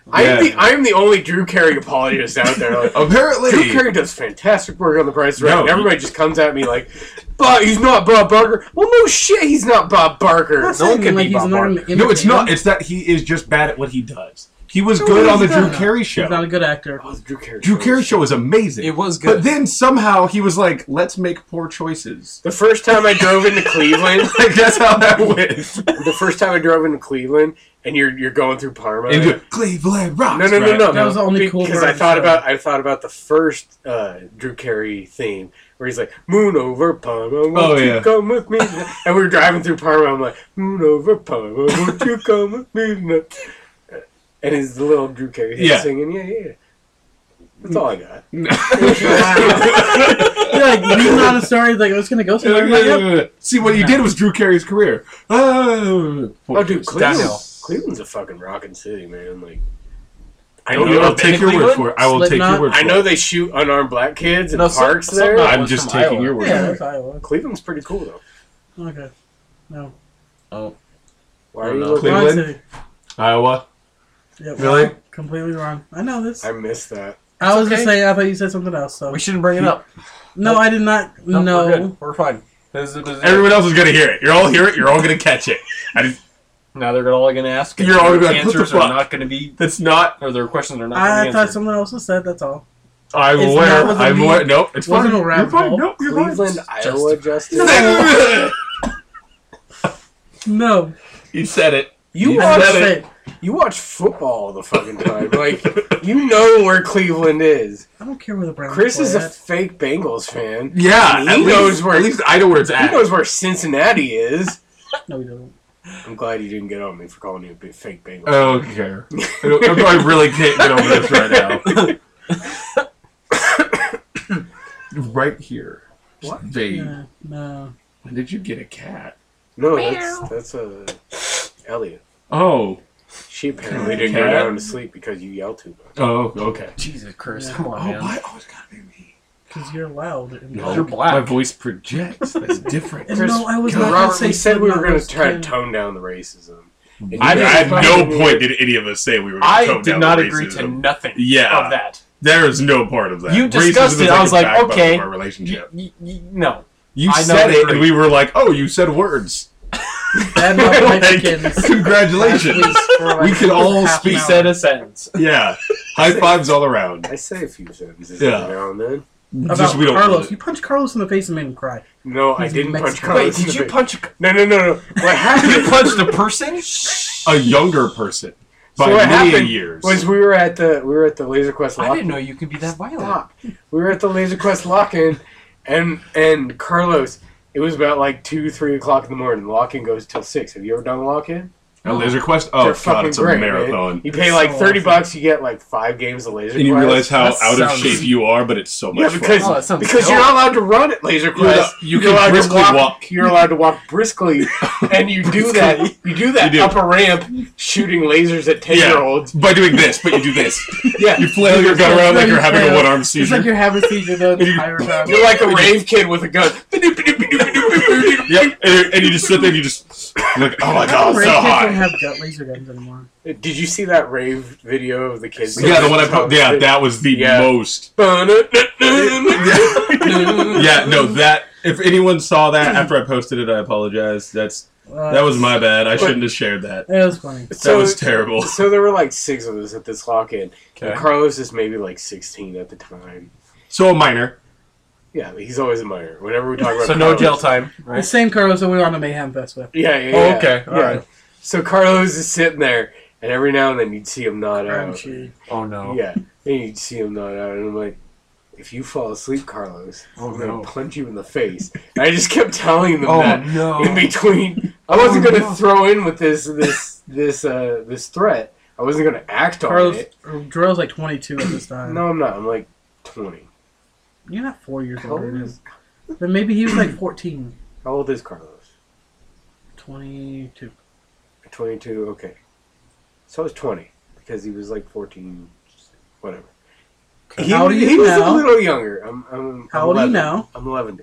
I'm Yeah. the I'm the only Drew Carey apologist out there. Like, Apparently, Drew Carey does fantastic work on The Price is Right. No, and everybody just comes at me like, "But he's not Bob Barker." Well, no shit, he's not Bob Barker. Not No one saying, can like, be he's Bob not Barker. an no, it's not. entertainer. It's that he is just bad at what he does. He was No, good on the he's Drew not. Carey show. He's not a good actor. Oh, the Drew Carey. Drew show Carey is- show was amazing. It was good. But then somehow he was like, "Let's make poor choices." The first time I drove into Cleveland, Like that's how that went. the first time I drove into Cleveland, and you're you're going through Parma. And you- Cleveland rocks. No, no, no, right? no. That was the only cool Because part I of the thought show. about I thought about the first uh, Drew Carey theme where he's like, "Moon over Parma, won't Oh, you yeah. come with me?" And we were driving through Parma. I'm like, "Moon over Parma, won't you come with me?" And his the little Drew Carey Yeah. singing, "Yeah, yeah." That's all I got. You're like, leading on a story, like, I was going to go somewhere. I'm like, yep. See, what he did was Drew Carey's career. Oh, Oh, dude, downhill. Cleveland's, Cleveland's a fucking rocking city, man. Like, I I will know, take your word for it. I will take Slipknot. your word for I know it. they shoot unarmed black kids in No, parks some- there. some- I'm was just from taking Iowa. your word Yeah, for that's it. Iowa. Cleveland's pretty cool, though. Okay. No. Oh, Why Oh, are you no. looking? Cleveland? Wrong city. Iowa. Yep, Really? wrong. Completely wrong. I know this. I missed that. I was just okay. saying, I thought you said something else. So we shouldn't bring it up. No, I did not. No, No. we're good. We're fine. This is- this is- Everyone else is gonna hear it. You're all hear it. You're all gonna catch it. I just, Now they're all going to ask. and You're all gonna be their like, what the answers are fuck? not going to be, that's not. or their questions are not going I to be thought answered. someone else was said. That's all. I'm It's aware. not- I'm wasn't aware. me. Nope. It's fine. Wasn't a You're rabbit fine. hole. Nope. You're Cleveland, fine. Iowa, Justin. No. You said it. You You watch said it. You watch football all the fucking time. Like, you know where Cleveland is. I don't care where the Browns Chris play is a at. fake Bengals fan. Yeah. He at knows least, where- At least I know where it's He at. knows where Cincinnati is. No, we don't. I'm glad you didn't get on me for calling you a big fake Bengals. I don't care. I, don't, I really can't get over this right now. Right here. What? Vague. Yeah, no. When did you get a cat? No, that's that's a uh, Elliot. Oh. She apparently didn't go Cat? down to sleep because you yelled too much. Oh, okay. Jesus Christ, Yeah. come on, Oh, man. why? Oh, it's gotta be me. Because you're loud. And No, You're black. My voice projects. That's different. And no, I was not Robert, going to say we said we were going to Slipknot try to was tone down the racism. And you I, guys at no fucking- point did any of us say we were going to I tone did down not the agree to racism. nothing Yeah. of that. There is no part of that. You Racism discussed is it. I was a like, backbone okay. of our relationship. Y- y- no. You I said don't it, agree. and we were like, "Oh, you said words." Bad mouth Like, Mexicans. congratulations. For We can all half speak an He hour. said a sentence. Yeah, high fives all around. I say a few sentences Yeah. every now and then. About Just we don't. Carlos. You punched Carlos in the face and made him cry. No, I He's didn't punch Mexican. Carlos. Wait, in did the you face. punch a... No, no, no, no. What happened? You punched a person? A younger person by So what many happened years. was we were at the we were at the Laser Quest lock-in. I didn't know you could be that violent. Stop. We were at the Laser Quest lock-in, and and Carlos. It was about like two, three o'clock in the morning. Lock-in goes till six. Have you ever done a lock-in? a Laser Quest. Oh They're god, fucking it's a great, marathon. man. You pay like So thirty awesome. bucks, you get like five games of Laser And you Quest. realize how That out of sounds- shape you are, but it's so much Yeah, because Oh, that fun. sounds because dope. you're not allowed to run at Laser You're Quest. not- you You're can allowed to briskly walk, walk. You're allowed to walk briskly, and you do that. You do that You do. up a ramp, shooting lasers at ten year olds. By doing this, but you do this. Yeah, You flail your gun around like you're having a one-arm It's seizure. like you're having a seizure the entire time. you're like a rave kid with a gun. Yep, and, and you just sit there and you just like, oh my god, Rave so kids don't hot. have gut laser guns anymore. Did you see that rave video of the kids? Yeah, the one I put. Yeah, that was the Yeah. most. yeah. Yeah, no, that. If anyone saw that after I posted it, I apologize. That's Uh, that was my bad. I shouldn't have shared that. It was funny. That was terrible. So there were like six of us at this lock-in. Okay. And Carlos is maybe like sixteen at the time. So a minor. Yeah, he's always a minor. Whenever we talk about So no Carlos- jail time, The right? same Carlos that we were on the Mayhem Fest with. Yeah, yeah, Oh, yeah. okay. Yeah. All right. So Carlos is sitting there, and every now and then you'd see him nod out. Crunchy. Oh, no. Yeah, and you'd see him nod out, and I'm like, if you fall asleep, Carlos, Oh, I'm gonna no. punch you in the face. And I just kept telling them Oh, that no. in between. I wasn't Oh, gonna no. throw in with this this this uh this threat. I wasn't gonna act on Carlos, it. Joel's like twenty-two at this time. No, I'm not. I'm like twenty. You're not four years How older old than is, him. But maybe he was like fourteen. how old is Carlos? twenty-two. twenty-two. Okay. So I was twenty because he was like fourteen. Whatever. He, How old are you he was now? a little younger. I'm. I'm How I'm old are you eleven. now? I'm eleven.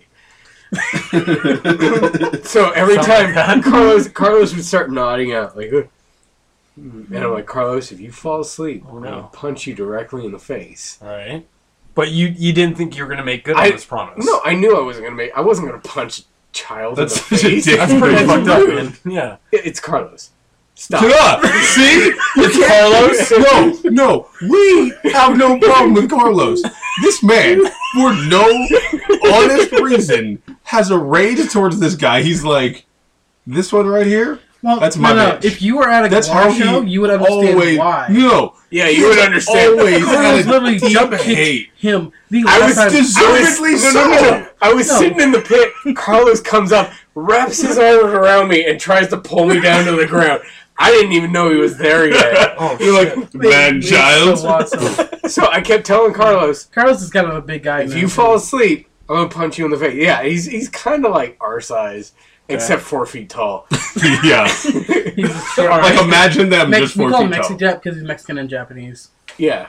So every Something time like that. Carlos Carlos would start nodding out like, "Uh," And I'm like, Carlos, if you fall asleep, Oh, I'm no. gonna punch you directly in the face. All right. But you you didn't think you were gonna make good I- on this promise. No, I knew I wasn't gonna make. I wasn't gonna punch a child That's in such the a face. dick That's pretty That's fucked up, rude. man. Yeah. It's Carlos. Stop. Shut up! See? It's Carlos? No, no. We have no problem with Carlos. This man, for no honest reason, has a rage towards this guy. He's like, this one right here? Well, That's no, my no. bitch. If you were at a That's car how show, he you would understand always, why. No. Yeah, you would understand. Always Carlos had a literally deep jump kicked hate. him. The I last was time- deservedly I was, so. no, no, no, no. I was No. sitting in the pit. Carlos comes up, wraps his arms around me, and tries to pull me down to the ground. I didn't even know he was there yet. Oh, You're shit. like, man It's child. so awesome. So I kept telling Carlos, Carlos is kind of a big guy. if man, you too. fall asleep, I'm gonna punch you in the face. Yeah, he's he's kind of like our size, except four feet tall. Yeah. he's a short. Like, imagine them Mex- just we four call him feet tall. Mexi-Jap because he's Mexican and Japanese. Yeah,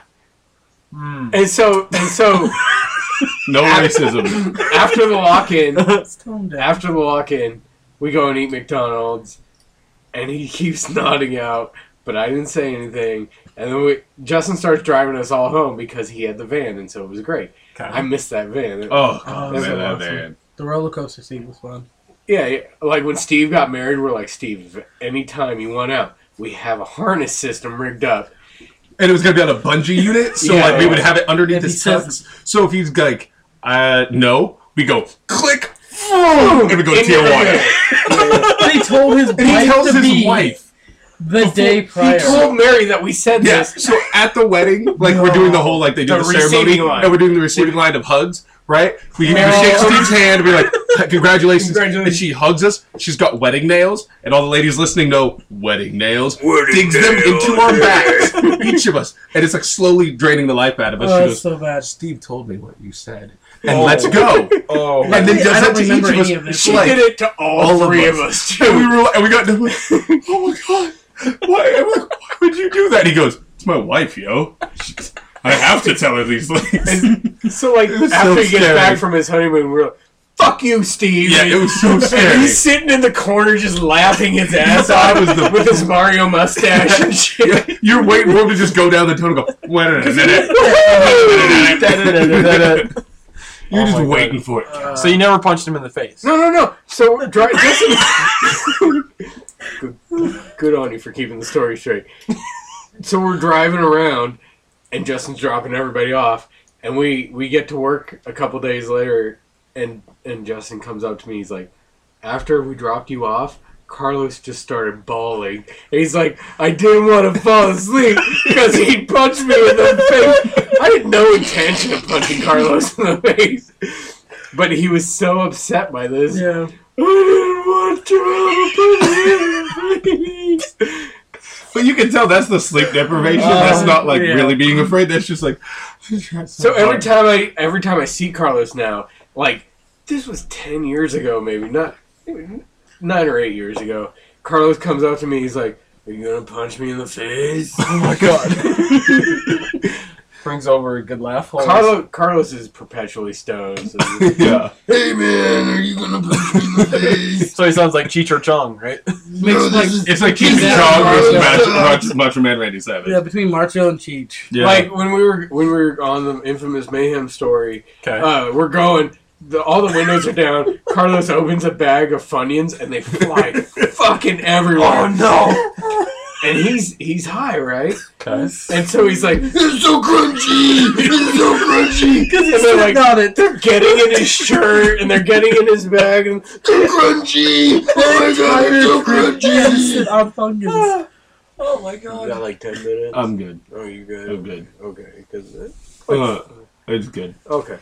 Mm. and so and so No racism. after the lock-in, Let's tone him down. after the lock-in, we go and eat McDonald's, and he keeps nodding out, but I didn't say anything. And then we, Justin starts driving us all home because he had the van, and so it was great. Okay. I missed that van. Oh, Oh, man, so that awesome. man. The roller coaster scene was fun. Yeah, yeah, like when Steve got married, we're like, Steve, anytime you want out, we have a harness system rigged up. And it was gonna be on a bungee unit, so Yeah, like we yeah. would have it underneath If he his says- tux. So if he's like, uh, no, we go click, and we go to In tier the- one. But he told his And he wife tells to his be wife. the day He prior. told Mary that we said Yeah. this. So at the wedding, like we're doing the whole like they do The the, ceremony, receiving line. and we're doing the receiving line of hugs, right? We, we No. shake Steve's hand, and we're like, congratulations. Congratulations. And she hugs us. She's got wedding nails, and all the ladies listening know wedding nails. Wedding digs them nails. into our backs, each of us, and it's like slowly draining the life out of us. Oh, she that's goes, so bad. Steve told me what you said, and Oh. let's go. Oh. And then I does don't that to each remember of us. any of this. She like, did it to all, all of three us. of us, And we too. were, and we got, oh my god, why? I'm like, why would you do that? And he goes, it's my wife, yo. I have to tell her these things. So, like, It was after so he gets scary. back from his honeymoon, we're like, fuck you, Steve. Yeah, And- it was so And scary. he's sitting in the corner just laughing his ass That off was the- with his Mario mustache and shit. You're waiting for him to just go down the tone and go, wait a minute. You're Oh just my God. waiting for it. Uh, So you never punched him in the face? No, no, no. So, we're dri- Justin... good, good on you for keeping the story straight. So we're driving around, and Justin's dropping everybody off, and we, we get to work a couple days later, and, and Justin comes up to me, he's like, after we dropped you off, Carlos just started bawling. And he's like, I didn't want to fall asleep because he punched me in the face. I had no intention of punching Carlos in the face. But he was so upset by this. yeah. I didn't want to punch me in the face. But you can tell that's the sleep deprivation. Uh, that's not like yeah. really being afraid. That's just like. So every time I every time I see Carlos now, like this was ten years ago, maybe not nine or eight years ago. Carlos comes up to me. He's like, "Are you gonna punch me in the face?" Oh my god. Brings over a good laugh. always. Carlos Carlos is perpetually stoned. So Yeah. hey man, are you gonna punch me in the face? So he sounds like Cheech or Chong, right? Makes like It's like Keith Yeah. Chong versus Yeah. Macho, Macho, Macho Man Randy Savage. yeah, between Marcho and Cheech. Yeah. Like when we were when we were on the infamous Mayhem story, Okay. uh, we're going. The, all the windows are down. Carlos opens a bag of Funyuns and they fly fucking everywhere. Oh no. And he's he's high, right? Okay. And so he's like, "It's so crunchy, it's so crunchy." Because And he's they're sitting like, on it. they're getting in his shirt and they're getting in his bag and so crunchy. Oh my god, it's so crunchy. Sit on Funyuns. Oh my You god. got like ten minutes. I'm good. Oh, you good? I'm good. Okay, because Uh, it's good. okay.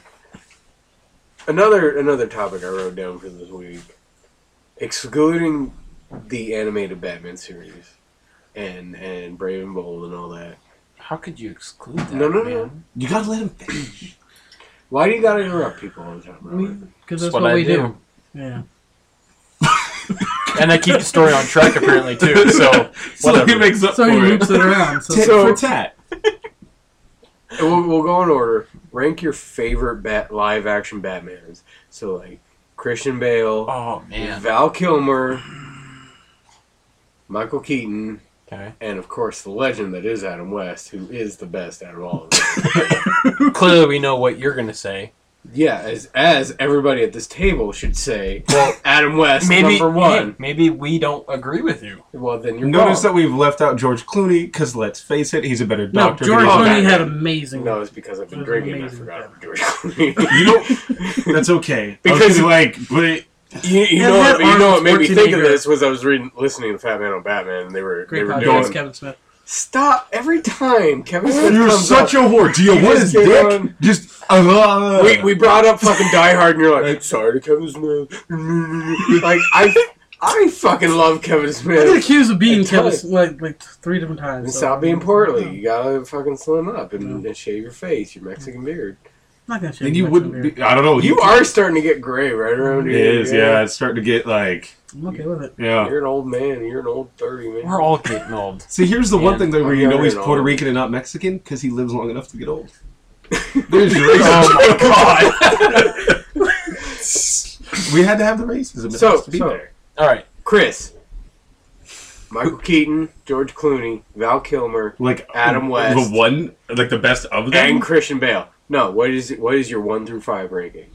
Another another topic I wrote down for this week, excluding the animated Batman series, and and Brave and Bold and all that. How could you exclude that? No, no, no. man? You gotta let him finish. Why do you gotta interrupt people all the time, Robert? Because That's that's what, I we do. Yeah. And I keep the story on track apparently too. So So whatever. he makes up So he for loops it. it around. So, Tit So- for tat. And We'll, we'll go in order. Rank your favorite bat, live action Batmans. So like Christian Bale, Oh man. Val Kilmer, Michael Keaton, Okay. And of course, the legend that is Adam West, who is the best out of all of them. Clearly, we know what you're gonna say. Yeah, as as everybody at this table should say, well, Adam West, Maybe number one. hey, maybe we don't agree with you. Well, then you're Notice wrong. that we've left out George Clooney because let's face it, he's a better No, doctor. George than Oh, he's Clooney Batman. had amazing. No, it's because I've been It was drinking. I amazing. forgot about George Clooney. You know, that's okay. Because- Because like, but You, you Yeah, know it had what? You know Arnold what made me think of Schwarzenegger. this was I was reading, listening to Fat Man on Batman, and they were Great they were podcast, doing. Kevin Smith. Stop every time Kevin Smith you're comes such up. a whore. Do you You want just his get dick? on- Just uh, we we brought up fucking Die Hard, and you're like, sorry to Kevin Smith. Like I I fucking love Kevin I get Smith. accused of being And Kevin tell like like three different times. And so- stop being portly. You gotta fucking slim up and, Yeah. and shave your face, your Mexican beard. I'm not gonna shave then you my wouldn't beard. be. I don't know. You he- are starting to get gray right around It here. is. Yeah, it's starting to get like. I'm okay with it. Yeah. You're an old man. You're an old thirty man. We're all getting old. See, here's the one Man, thing though, where I'm you know younger he's than Puerto all. Rican and not Mexican because he lives long enough to get old. There's your Oh racism. my god. We had to have the racism. It So- has to be so- there. All right. Chris, Michael Keaton, George Clooney, Val Kilmer, Like Adam West. the one, like the best of them. and Christian Bale. No, what is what is your one through five ranking?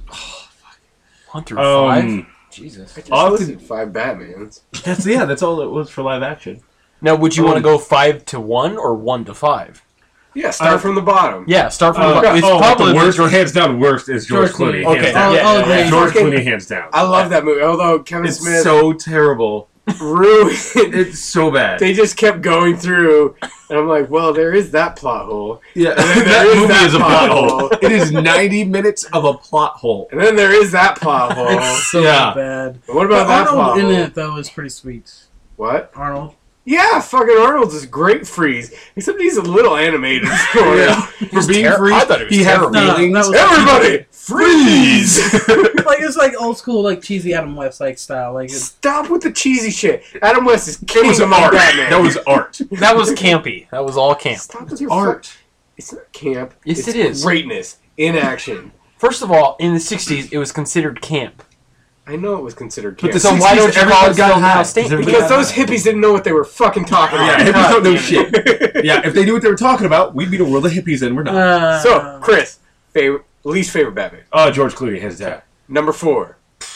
One through five. Um, Jesus. I just I'll have listed five Batmans. that's yeah. That's all it was for live action. Now, would you want to Um, go five to one or one to five? Yeah, start Uh, from the bottom. Yeah, start from Uh, the bottom. It's oh, probably the worst, George- hands down, worst is George, George Clooney. Clooney. Hands Okay, down. yeah, I'll yeah, agree. yeah. George Fucking- Clooney, hands down. I love that movie. Although Kevin It's Smith so terrible. ruined. It's so bad. They just kept going through, and I'm like, well, there is that plot hole, yeah, then that there is movie that is a plot plot hole. hole. It is ninety minutes of a plot hole. and then there is that plot hole. It's so Yeah. bad. And what about But that plot Arnold in hole? it though is pretty sweet. What? Arnold. Yeah, fucking Arnold's is great freeze, except he's a little animated for it. Yeah. For being ter- free, I thought it was he had terrible. No, no, feelings. that was- Everybody, freeze! Like it's like old school, like cheesy Adam West like style. Like it's, Stop with the cheesy shit. Adam West is It king was of art. Batman. That was art. That was campy. That was all camp. Stop with your Art. fu- It's not camp. Yes, it's it is. Greatness in action. First of all, in the sixties, it was considered camp. I know it was considered But camp. the So sixties, why don't you everybody call it got still high. now state- Everybody because got those high. hippies didn't know what they were fucking talking Yeah, about. hippies don't know shit. Yeah, if they knew what they were talking about, we'd be the world of hippies, and we're not. uh, So, Chris, favorite, least favorite Batman. Oh, George Clooney, hands down. Number four.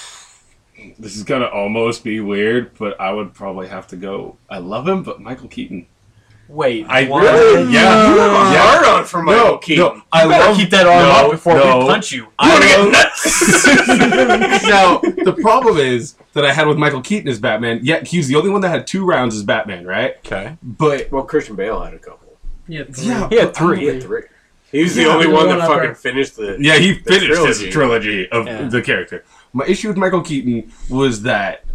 This is gonna almost be weird, but I would probably have to go. I love him, but Michael Keaton. Wait, I what? really, You have yeah, a yeah. hard on for Michael No, Keaton. no, I You better love keep that arm no, up before no. we punch you. You I wanna get love- nuts? Now, the problem is that I had with Michael Keaton as Batman. Yeah, he was the only one that had two rounds as Batman, right? Okay. But Well, Christian Bale had a couple. yeah, yeah, He had but- three. He had three. He was the Yeah, only the one one that up fucking there. finished the. Yeah, he the finished trilogy. his trilogy of Yeah. the character. My issue with Michael Keaton was that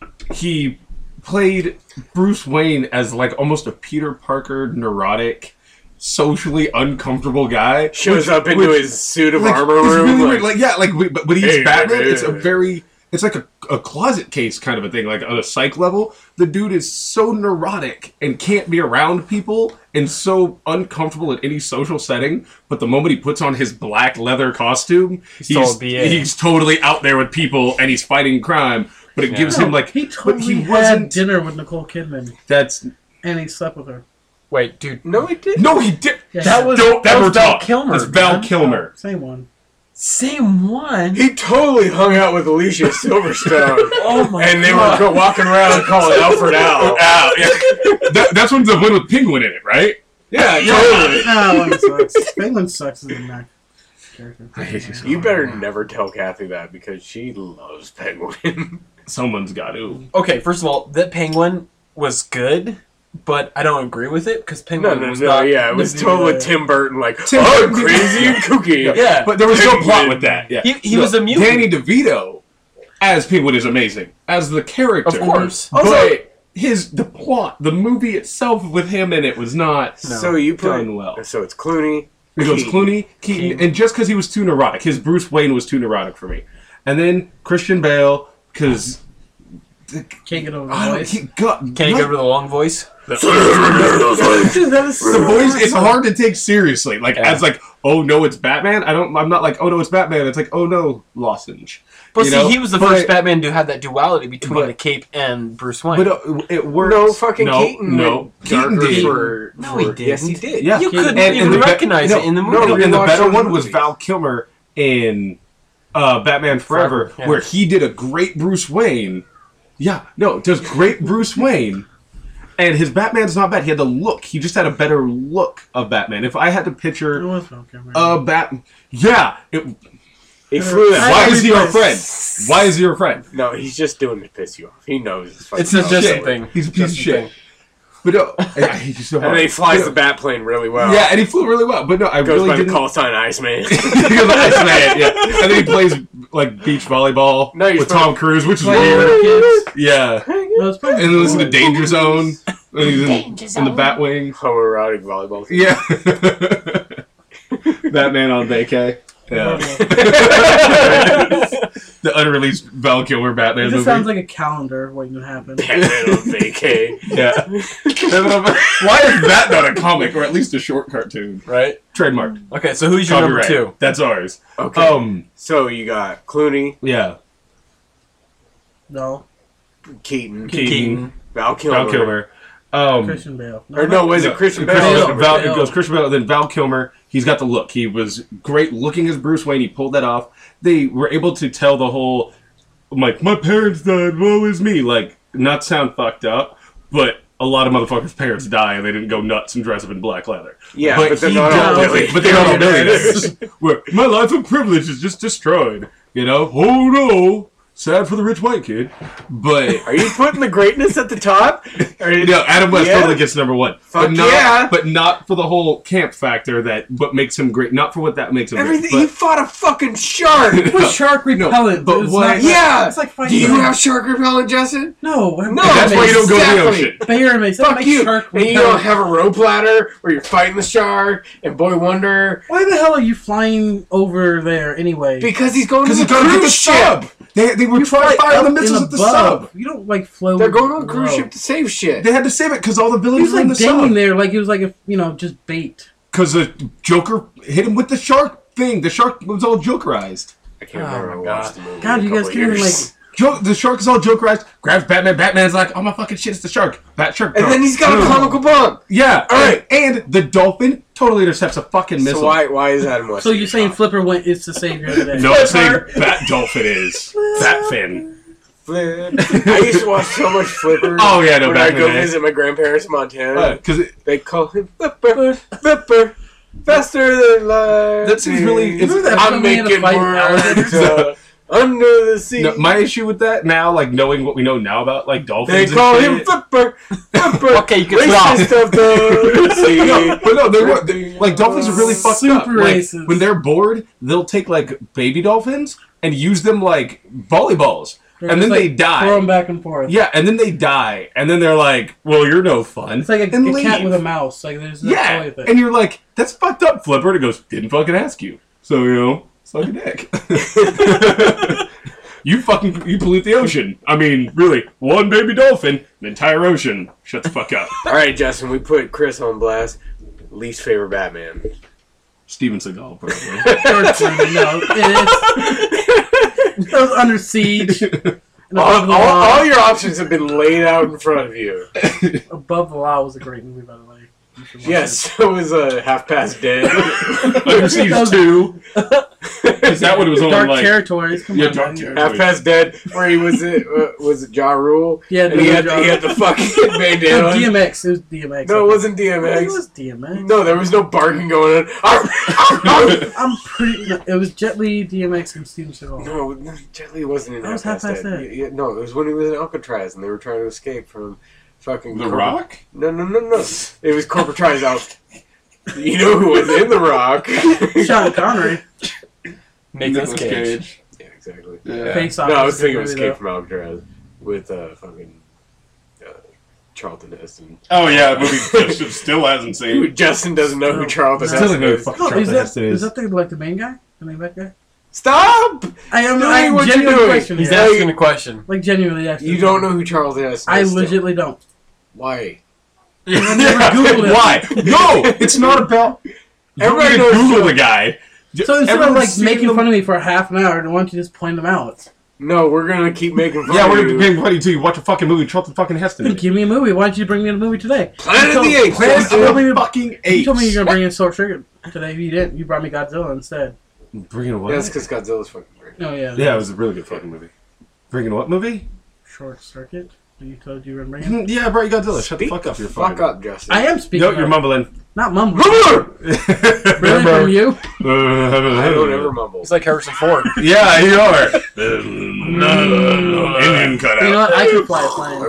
he played Bruce Wayne as like almost a Peter Parker neurotic, socially uncomfortable guy. Shows which- up into which- his suit of like, armor it's room. really like, weird. Like yeah, like we- but when he's Hey, Batman, hey, it's a hey. very it's like a, a closet case kind of a thing. Like on a psych level, the dude is so neurotic and can't be around people and so uncomfortable in any social setting. But the moment he puts on his black leather costume, he's total B A. he's totally out there with people and he's fighting crime. But it Yeah. gives No, him like he but totally he had wasn't. dinner with Nicole Kidman That's and he slept with her. Wait, dude. no, he didn't. no, he did. Yeah. That was Don't that ever was Val talk. Kilmer. It's Val man. Kilmer. Same one. Same one. He totally hung out with Alicia Silverstone. Oh my And they god. were go- walking around calling Alfred Al. Ow, yeah. that, that's when the one with Penguin in it, right? Yeah, totally. No, one sucks. Penguin sucks as a Mac character. I hate you so You much. better never tell Kathy that because she loves Penguin. Someone's got to. Okay, first of all, that Penguin was good, but I don't agree with it because no, Penguin no, was no. not. Yeah, it was no, totally no. Tim Burton, like, Tim oh, Burton. crazy and kooky. Yeah, But there was no Penguin. plot with that. Yeah. he, he was a mutant. Danny DeVito as Penguin is amazing as the character, Of course. But his the plot, the movie itself with him in it was not No. So you put, done well. So it's Clooney. It goes Keaton. Clooney, Keaton, Keaton. and just because he was too neurotic, his Bruce Wayne was too neurotic for me. And then Christian Bale, because Can't get over the I don't- voice. he got- Can you what? get over the long voice? Dude, that is so The voice is awesome. hard to take seriously. Like Yeah. as like, oh no, it's Batman. I don't. I'm not like, oh no, it's Batman. It's like, oh no, lozenge. But You see, know? he was the But- first Batman to have that duality between but- the cape and Bruce Wayne. But uh, it works. No, fucking no, Keaton No, went Keaton darker did. for, No, for- he didn't. Yes, he did. Yeah, you couldn't And- even and the be- recognize no, it in the movie. No, No, and the rewatch better those one was movies. Val Kilmer in uh, Batman Forever, Forever, yeah. where he did a great Bruce Wayne. Yeah, no, does great Bruce Wayne, and his Batman's not bad. He had the look. He just had a better look of Batman. If I had to It picture was Val Kilmer. a Bat, yeah. It, He flew that. why I- is he your I- friend? Why is he your friend? No, he's just doing it to piss you off. He knows it's fucking It's a Val just Kilmer. thing. He's a piece of Just a shit. thing. But no, yeah, he's so And hard. then he flies But the no, bat plane really well. Yeah, and he flew really well. But no, I Goes really by didn't. the call sign Iceman. He goes by Iceman, yeah. And then he plays like beach volleyball No, you're with supposed- Tom Cruise, which is Like, weird. kids. Yeah. No, it's probably And then listen to cool. Danger Zone. And he's in, Danger in the Zone. Batwing. Homoerotic volleyball. team. Yeah. Batman on vacay. Yeah. The unreleased Val Kilmer Batman It just movie. sounds like a calendar waiting to happen. Batman on vacay. yeah. Why is that not a comic or at least a short cartoon? Right? Trademark. Okay, so who's your number Copyright. two? That's ours. Okay. Um. So you got Clooney, Yeah. No, Keaton, Keaton. Val Kilmer. Val Kilmer. Um. Christian Bale. Or no, was it Christian Bale? Christian- Bale. Val, Bale. it goes Christian Bale, then Val Kilmer. He's got the look. He was great looking as Bruce Wayne. He pulled that off. They were able to tell the whole, like, my parents died, woe is me. Like, not sound fucked up, but a lot of motherfuckers' parents die and they didn't go nuts and dress up in black leather. Yeah, but, they're he not all does- millionaires. But they're not all millionaires. Where my life of privilege is just destroyed. You know? Oh no! Sad for the rich white kid. But Are you putting the greatness at the top? Or you- no, Adam West Yeah? totally gets number one. Fuck but not, yeah. but not for the whole camp factor that what makes him great. Not for what that makes him Everything. great. He fought a fucking shark. It was shark repellent, but but it's what- not, Yeah. it's like Do fighting. you have shark repellent, Justin? no? No, But that's why you don't go to the exactly. ocean. Bear makes that Fuck makes you. shark And you repellent. don't have a rope ladder where you're fighting the shark and Boy Wonder Why the hell are you flying over there anyway? because he's going to Because the he's going to get the cruise ship. sub. They, they were You trying to fly fire up the missiles and at the above. sub. You don't like float. They're going on a cruise below. ship to save shit. They had to save it because all the He villains was were in like the dangling sub. there like it was like a you know just bait. Because the Joker hit him with the shark thing. The shark was all Jokerized. I can't Oh remember. my I watched the movie. God, in a you guys couple can't even years. like. Jo- the shark is all Jokerized. Grabs Batman. Batman's like, oh my fucking shit, it's the shark. Bat shark. And then he's got a Boom. comical bump. Yeah. All right. And, and the dolphin totally intercepts a fucking missile. So why why is Adam West? So you're saying Flipper went? It's the savior of the day. No, I'm saying Bat Dolphin is. Bat Fin. Flip? I used to watch so much Flipper. Oh, yeah, no, when back I in go the day. visit my grandparents in Montana. Because it They call him Flipper, Flipper, faster than light. That seems really- it's- Remember that I'm film they had to making fight words alligators? uh, under the sea. no, my issue with that now, like knowing what we know now about like dolphins. They and call shit- him Flipper, Flipper. Okay, you can racist of the sea. No, but no, they were they, like dolphins are really fucked up. Super Like racist. when they're bored, they'll take like baby dolphins and use them like volleyballs, They're and just, then they like, die. Throw them back and forth. Yeah, and then they die, and then they're like, "Well, you're no fun." It's like a, and a cat leave. with a mouse. Like there's no Yeah, toy with it. and you're like, "That's fucked up, Flipper." And it goes, "Didn't fucking ask you." So you know, suck a dick. You fucking you pollute the ocean. I mean, really, one baby dolphin, an entire ocean. Shut the fuck up. All right, Justin, we put Chris on blast. Least favorite Batman. Steven Seagal, probably. George Clooney, no, it's, it was Under Siege. And All, Above the all, Law. all your options have been laid out in front of you. Above the Law was a great movie, by the way. You should watch Yes, so was uh, Half Past Dead. Under Siege two. Is that what it was it. on? Dark like, Territories. Come Yeah, on, Dark man. Territories. Half Past Dead, where he was it uh, was it Ja Rule? Yeah, and he had, Ja he had the Rule. fucking bandana. No, on. D M X. It was D M X. No, it wasn't D M It X. was D M X. No, there was no barking going on. I'm pretty. It was Jet Li, D M X, and Steven Seagal. No, no, Jet Li wasn't in That Half was Past Half Past Dead. Dead. Yeah, yeah, no, it was when he was in Alcatraz and they were trying to escape from fucking The Cobra- Rock? No, no, no, no. It was Corporatized out. You know who was in The Rock? Sean Connery. Nicolas Cage. Yeah, exactly. Yeah. Face Off. No, I was was thinking of the Escape movie, from Alcatraz with uh, fucking uh, Charlton Heston. Oh yeah, movie Justin still hasn't Who- seen. Justin doesn't know who Charlton Still Still Heston don't know who is. fucking though. No, is Charlton that Heston is is. that the like the main guy? The main bad guy? Stop! I am. Doing I'm what you're genuinely doing. questioning. He's it. asking a question. Like genuinely asking. You don't know who Charles Aniston I is. still. legitimately don't. Why? I've never Googled it. Why? No, it's not about. Everybody Everybody knows Google Charles- the guy. So instead of Everyone's like seen making them- fun of me for half an hour, why don't you just point them out? No, we're gonna keep making fun Yeah, of we're you. being funny too. You watch a fucking movie, Charlton fucking Heston. Give me a movie. Why don't you bring me a movie today? Planet You of told- the Apes. Planet Justin. of me- the fucking apes. You told me you're gonna bring in Short Trigger today. You didn't. You brought me Godzilla instead. Bringing what? Yeah, that's because Godzilla's fucking great. Oh yeah. Yeah, it was a really good fucking movie. Bringing what movie? Short Circuit. You told you were gonna bring in. Yeah, I brought you Godzilla. Shut Speak the fuck up. You're fuck fucking. up, Justin. I am speaking. No, you're up. mumbling. Not mumbling. Really? Really from you? I don't ever mumble. He's like Harrison Ford. Yeah, you are. Indian cutout. You know what? I can fly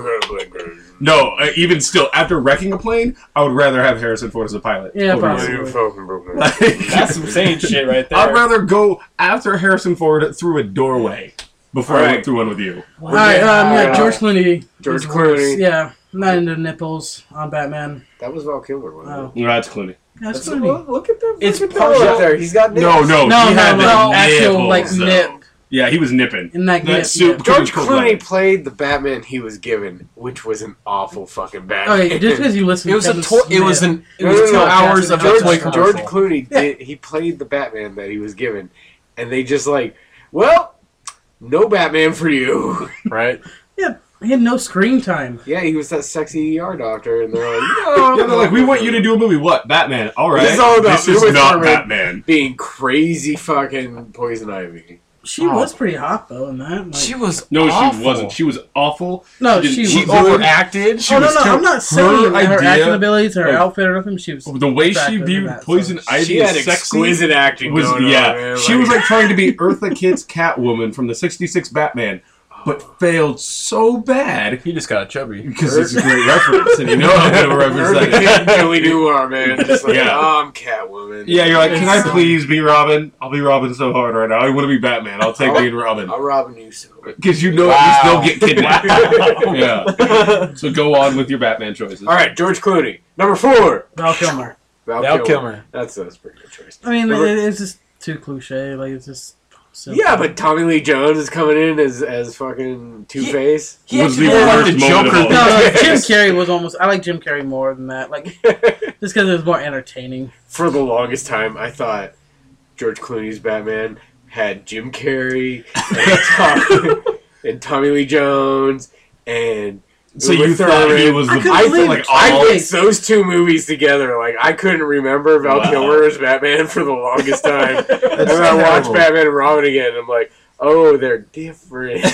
a plane. No, uh, even still, after wrecking a plane, I would rather have Harrison Ford as a pilot. Yeah, over probably. you. You fucking broke my- Like, That's some insane shit right there. I'd rather go after Harrison Ford through a doorway before I Alright. went through one with you. All right. Um, yeah, Yeah. George Clooney. George is worse. Clooney. Yeah. Not into nipples on Batman. That was Val Kilmer, wasn't Oh. it? No, that's Clooney. That's Look, Clooney. look at that. It's fucking partial. nose up there. He's got nips. No, no, No, he no, had no. the Actual, like, nipples, though. nip. Yeah, he was nipping. In that, That nip, suit- yeah. George Cold Clooney blooded. played the Batman he was given, which was an awful fucking Batman. Okay, just because you listen It was to a Kevin to- it was Smith. an it No, was no, two no, hours of a George, toy George commercial. Clooney did. He played the Batman that he was given, and they just like, well, no Batman for you. Right? Yeah, he had no screen time. Yeah, he was that sexy E R doctor, and they're like, no. Yeah, they're like, we want you to do a movie. What? Batman. All right. This is all about This is Uma not Thurman. Batman. being crazy fucking Poison Ivy. She Oh. was pretty hot though in that. Like, She was No, awful. she wasn't. She was awful. no, didn't- she, She was. overacted. She oh no, was no, I'm terrible. not saying Her her, idea acting abilities, her of- outfit, or nothing. She was The way she attractive in viewed that, so- Poison Ivy She had as sexy exquisite acting was going yeah. on, man. She was like trying to be Eartha Kitt's Catwoman from the sixty-six Batman, but failed so bad He just got chubby. because it's a great reference, and you know how good of a reference Eartha that Kitt and is. Billy Noir, man. Just like, Yeah. oh, I'm Catwoman. Yeah, you're like, can I It's so- please be Robin? I'll be Robin so hard right now. I want to be Batman. I'll take being Robin. I'm robbing you so. Because you know Wow. you still get kidnapped. Yeah. So go on with your Batman choices. All right, George Clooney, number four. Val Kilmer. Val, Val Kilmer. Kilmer. That's that's a pretty good choice. I mean, Number- it, it's just too cliche. Like it's just. Simple. Yeah, but Tommy Lee Jones is coming in as as fucking Two Face. He Was actually the had like worst the moment of Joker. all No, time. like, Jim Carrey was almost. I like Jim Carrey more than that. Like just because it was more entertaining. For the longest time, I thought George Clooney's Batman had Jim Carrey and, Tom, and Tommy Lee Jones and. So Uma you thought he Thurman. was I the couldn't I feel believe- like I all mixed those two movies together. Like I couldn't remember Val Wow. Kilmer as Batman for the longest time. and then I terrible. watched Batman and Robin again, and I'm like, oh, they're different.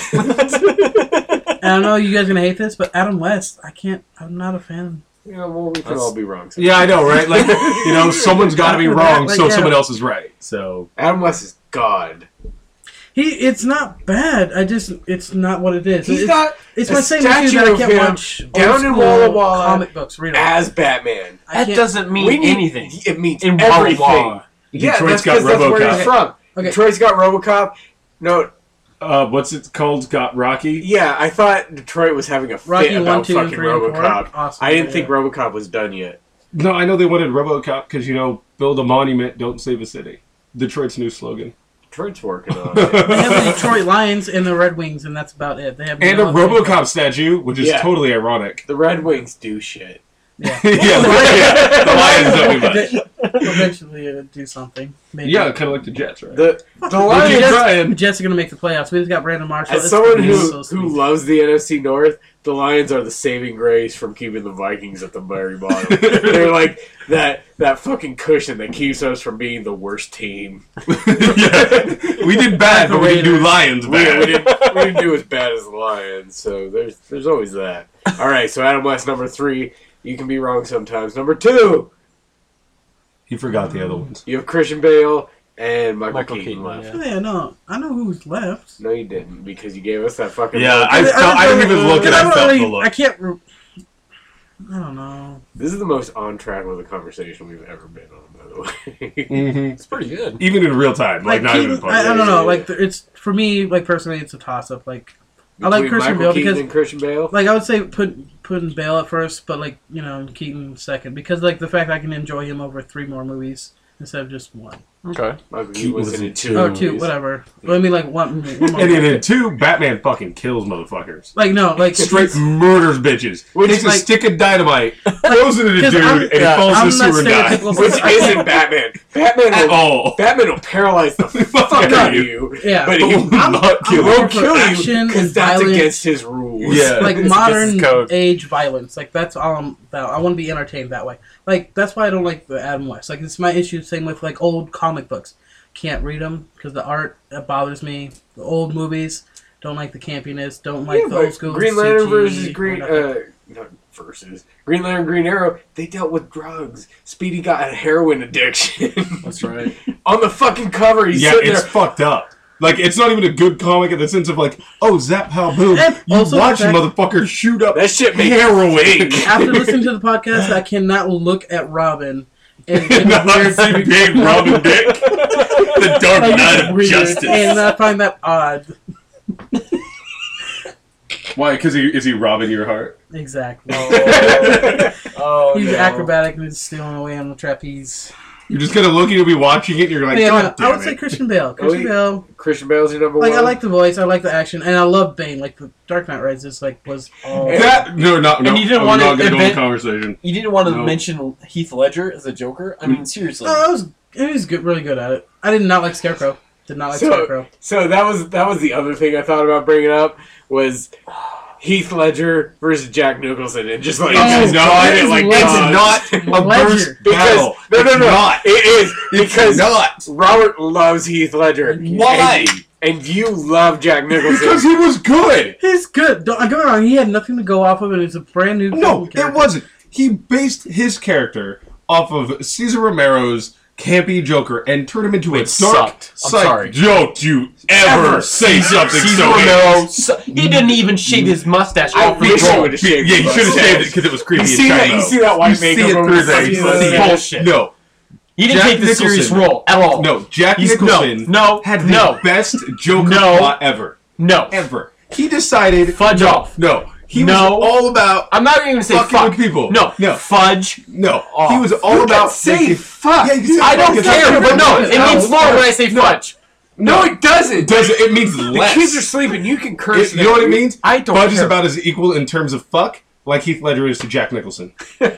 And I know you guys are gonna hate this, but Adam West, I can't. I'm not a fan. Yeah, well, we can That's- all be wrong. Yeah, I know, right? Like, you know, someone's got to be wrong, Like, so yeah. someone else is right. So Adam West is God. He, it's not bad. I just, it's not what it is. He's it's, got it's a my same statue issue that I of can't him watch down old in school Walla Walla comic books. Read them. as Batman. I That can't- doesn't mean We need- anything. It means In Walla everything. Walla. Yeah, Detroit's that's got because that's where RoboCop. he's from. Okay. Detroit's got RoboCop. No, uh, what's it called? Got Rocky? yeah, I thought Detroit was having a fit Rocky one, about two, and fucking three, and four. RoboCop. Awesome. I didn't Yeah. think RoboCop was done yet. No, I know they wanted RoboCop because, you know, build a monument, don't save a city. Detroit's new slogan. Detroit's working on They it. have the Detroit Lions and the Red Wings, and that's about it. They have And a no- RoboCop statue, which is Yeah. totally ironic. The Red Wings do shit. Yeah. yeah, yeah, the Lions don't do much. Eventually, uh, do something. Maybe. Yeah, kind of like the Jets, right? The the The Lions. Jets- Jets, trying. the Jets are going to make the playoffs. We just got Brandon Marshall. As It's someone gonna be who so sweet. who loves the N F C North, the Lions are the saving grace from keeping the Vikings at the very bottom. They're like that that fucking cushion that keeps us from being the worst team. yeah. We did bad, but we didn't do Raiders. Lions We, bad. we didn't we didn't do as bad as the Lions, so there's there's always that. All right, so Adam West number three. You can be wrong sometimes. Number two, He forgot the other ones. you have Christian Bale and Michael, Michael Keaton, Keaton, left. yeah. Yeah, no, I know who's left. No, you didn't because you gave us that fucking. Yeah, look. I felt, I didn't even look and I don't felt really- the look. I can't. Re- I don't know. This is the most on track with a conversation we've ever been on, by the way. Mhm. It's pretty good. Even in real time, like, Like, not Keaton, even I, I funny. don't know. Yeah. Like the- it's for me. Like personally, it's a toss up. Like I like Between Christian Michael Bale Keaton because- and Christian Bale. like I would say put putting Bale at first, but like you know Keaton second because like the fact I can enjoy him over three more movies instead of just one. Okay. Michael Keaton was, was in in it two. too. Oh, two, whatever. But I mean, like one. one more. And then in two, Batman fucking kills motherfuckers. Like no, like Straight he's- murders bitches. Which Takes is a like- stick of dynamite, throws it at a 'cause dude, I'm- and he yeah, falls in I'm the not sewer and dies. stereotypical. Which isn't Batman. Batman At will, all. Batman will paralyze the fuck Fuck out of you. you. Yeah. But he But will will not not kill I'm you. more won't for kill you action because and that's violence. against his rules. Yeah. like It's against modern his code. age violence. Like that's all I'm about. I want to be entertained that way. Like that's why I don't like the Adam West. Like it's my issue. Same with like old comic books. Can't read them because the art that bothers me. The old movies don't like the campiness. Don't like Yeah, the but old school. Green Lantern C G versus or Green, nothing. uh, not versus Green Lantern, Green Arrow. They dealt with drugs. Speedy got a heroin addiction. That's right. On the fucking cover, he's Yeah, sitting it's there. fucked up. Like, it's not even a good comic in the sense of, like, oh, Zap Pal Boom. And You also the watch fact- motherfuckers shoot up That shit makes heroin. After listening to the podcast, I cannot look at Robin and, and Not weird see big Robin Dick. The Dark like, Knight it's of weird, Justice. and I find that odd. Why? Because he, is he robbing your heart? Exactly. Oh, He's no. acrobatic and he's stealing away on the trapeze. You're just kind of looking, you'll be watching it, and you're like, Yeah, God no, damn I would it. say Christian Bale. Christian he- Bale. Christian Bale's your number Like one. I like the voice, I like the action, and I love Bane. Like the Dark Knight Rises, like was all. That, no, no, no. And you didn't I'm want not to going to go in invent- conversation. You didn't want to No. mention Heath Ledger as a Joker? I mean, seriously. Oh, it was it was good, really good at it. I did not like Scarecrow. Did not like So- Scarecrow. So that was that was the other thing I thought about bringing up was Heath Ledger versus Jack Nicholson, and just like Oh, just no, fight it it is like Ledger. dogs. It's not a Ledger. burst because battle. no no It's no not. it is It's because not. Robert loves Heath Ledger. Why? And, and you love Jack Because Nicholson. he was good. He's good. Don't get me wrong. He had nothing to go off of, and it's a brand new. No, character. it wasn't. He based his character off of Cesar Romero's campy Joker and turned him into a Which dark sucked. I'm psych- sorry. Don't you ever, Ever. say something Cesar so Romero, su- he didn't even shave his mustache I off for the wish he role. would have shaved. Yeah, you his should have mustache. shaved it because it was creepy You and see that? Chimo. You see that white You see makeup it over through the there. fucking You mustache? see it. Bullshit. No, He didn't Jack take the serious Nicholson- role at all. no. Jack He's- Nicholson no, no, had the no. best Joker No. plot ever. No. Ever. He decided. Fudge no, off. No. He No. was all about. I'm not even going to say Fucking fuck. with people. No. No. Fudge. No. off. He was all You about. can say making- fuck. Yeah, you can say I fuck. don't It's care, not- but no, no, it means more when I say fudge. No, it doesn't. Does it? It means The less. kids are sleeping. You can curse. It- you know what it means? I don't Fudge is care. about as equal in terms of fuck like Heath Ledger is to Jack Nicholson.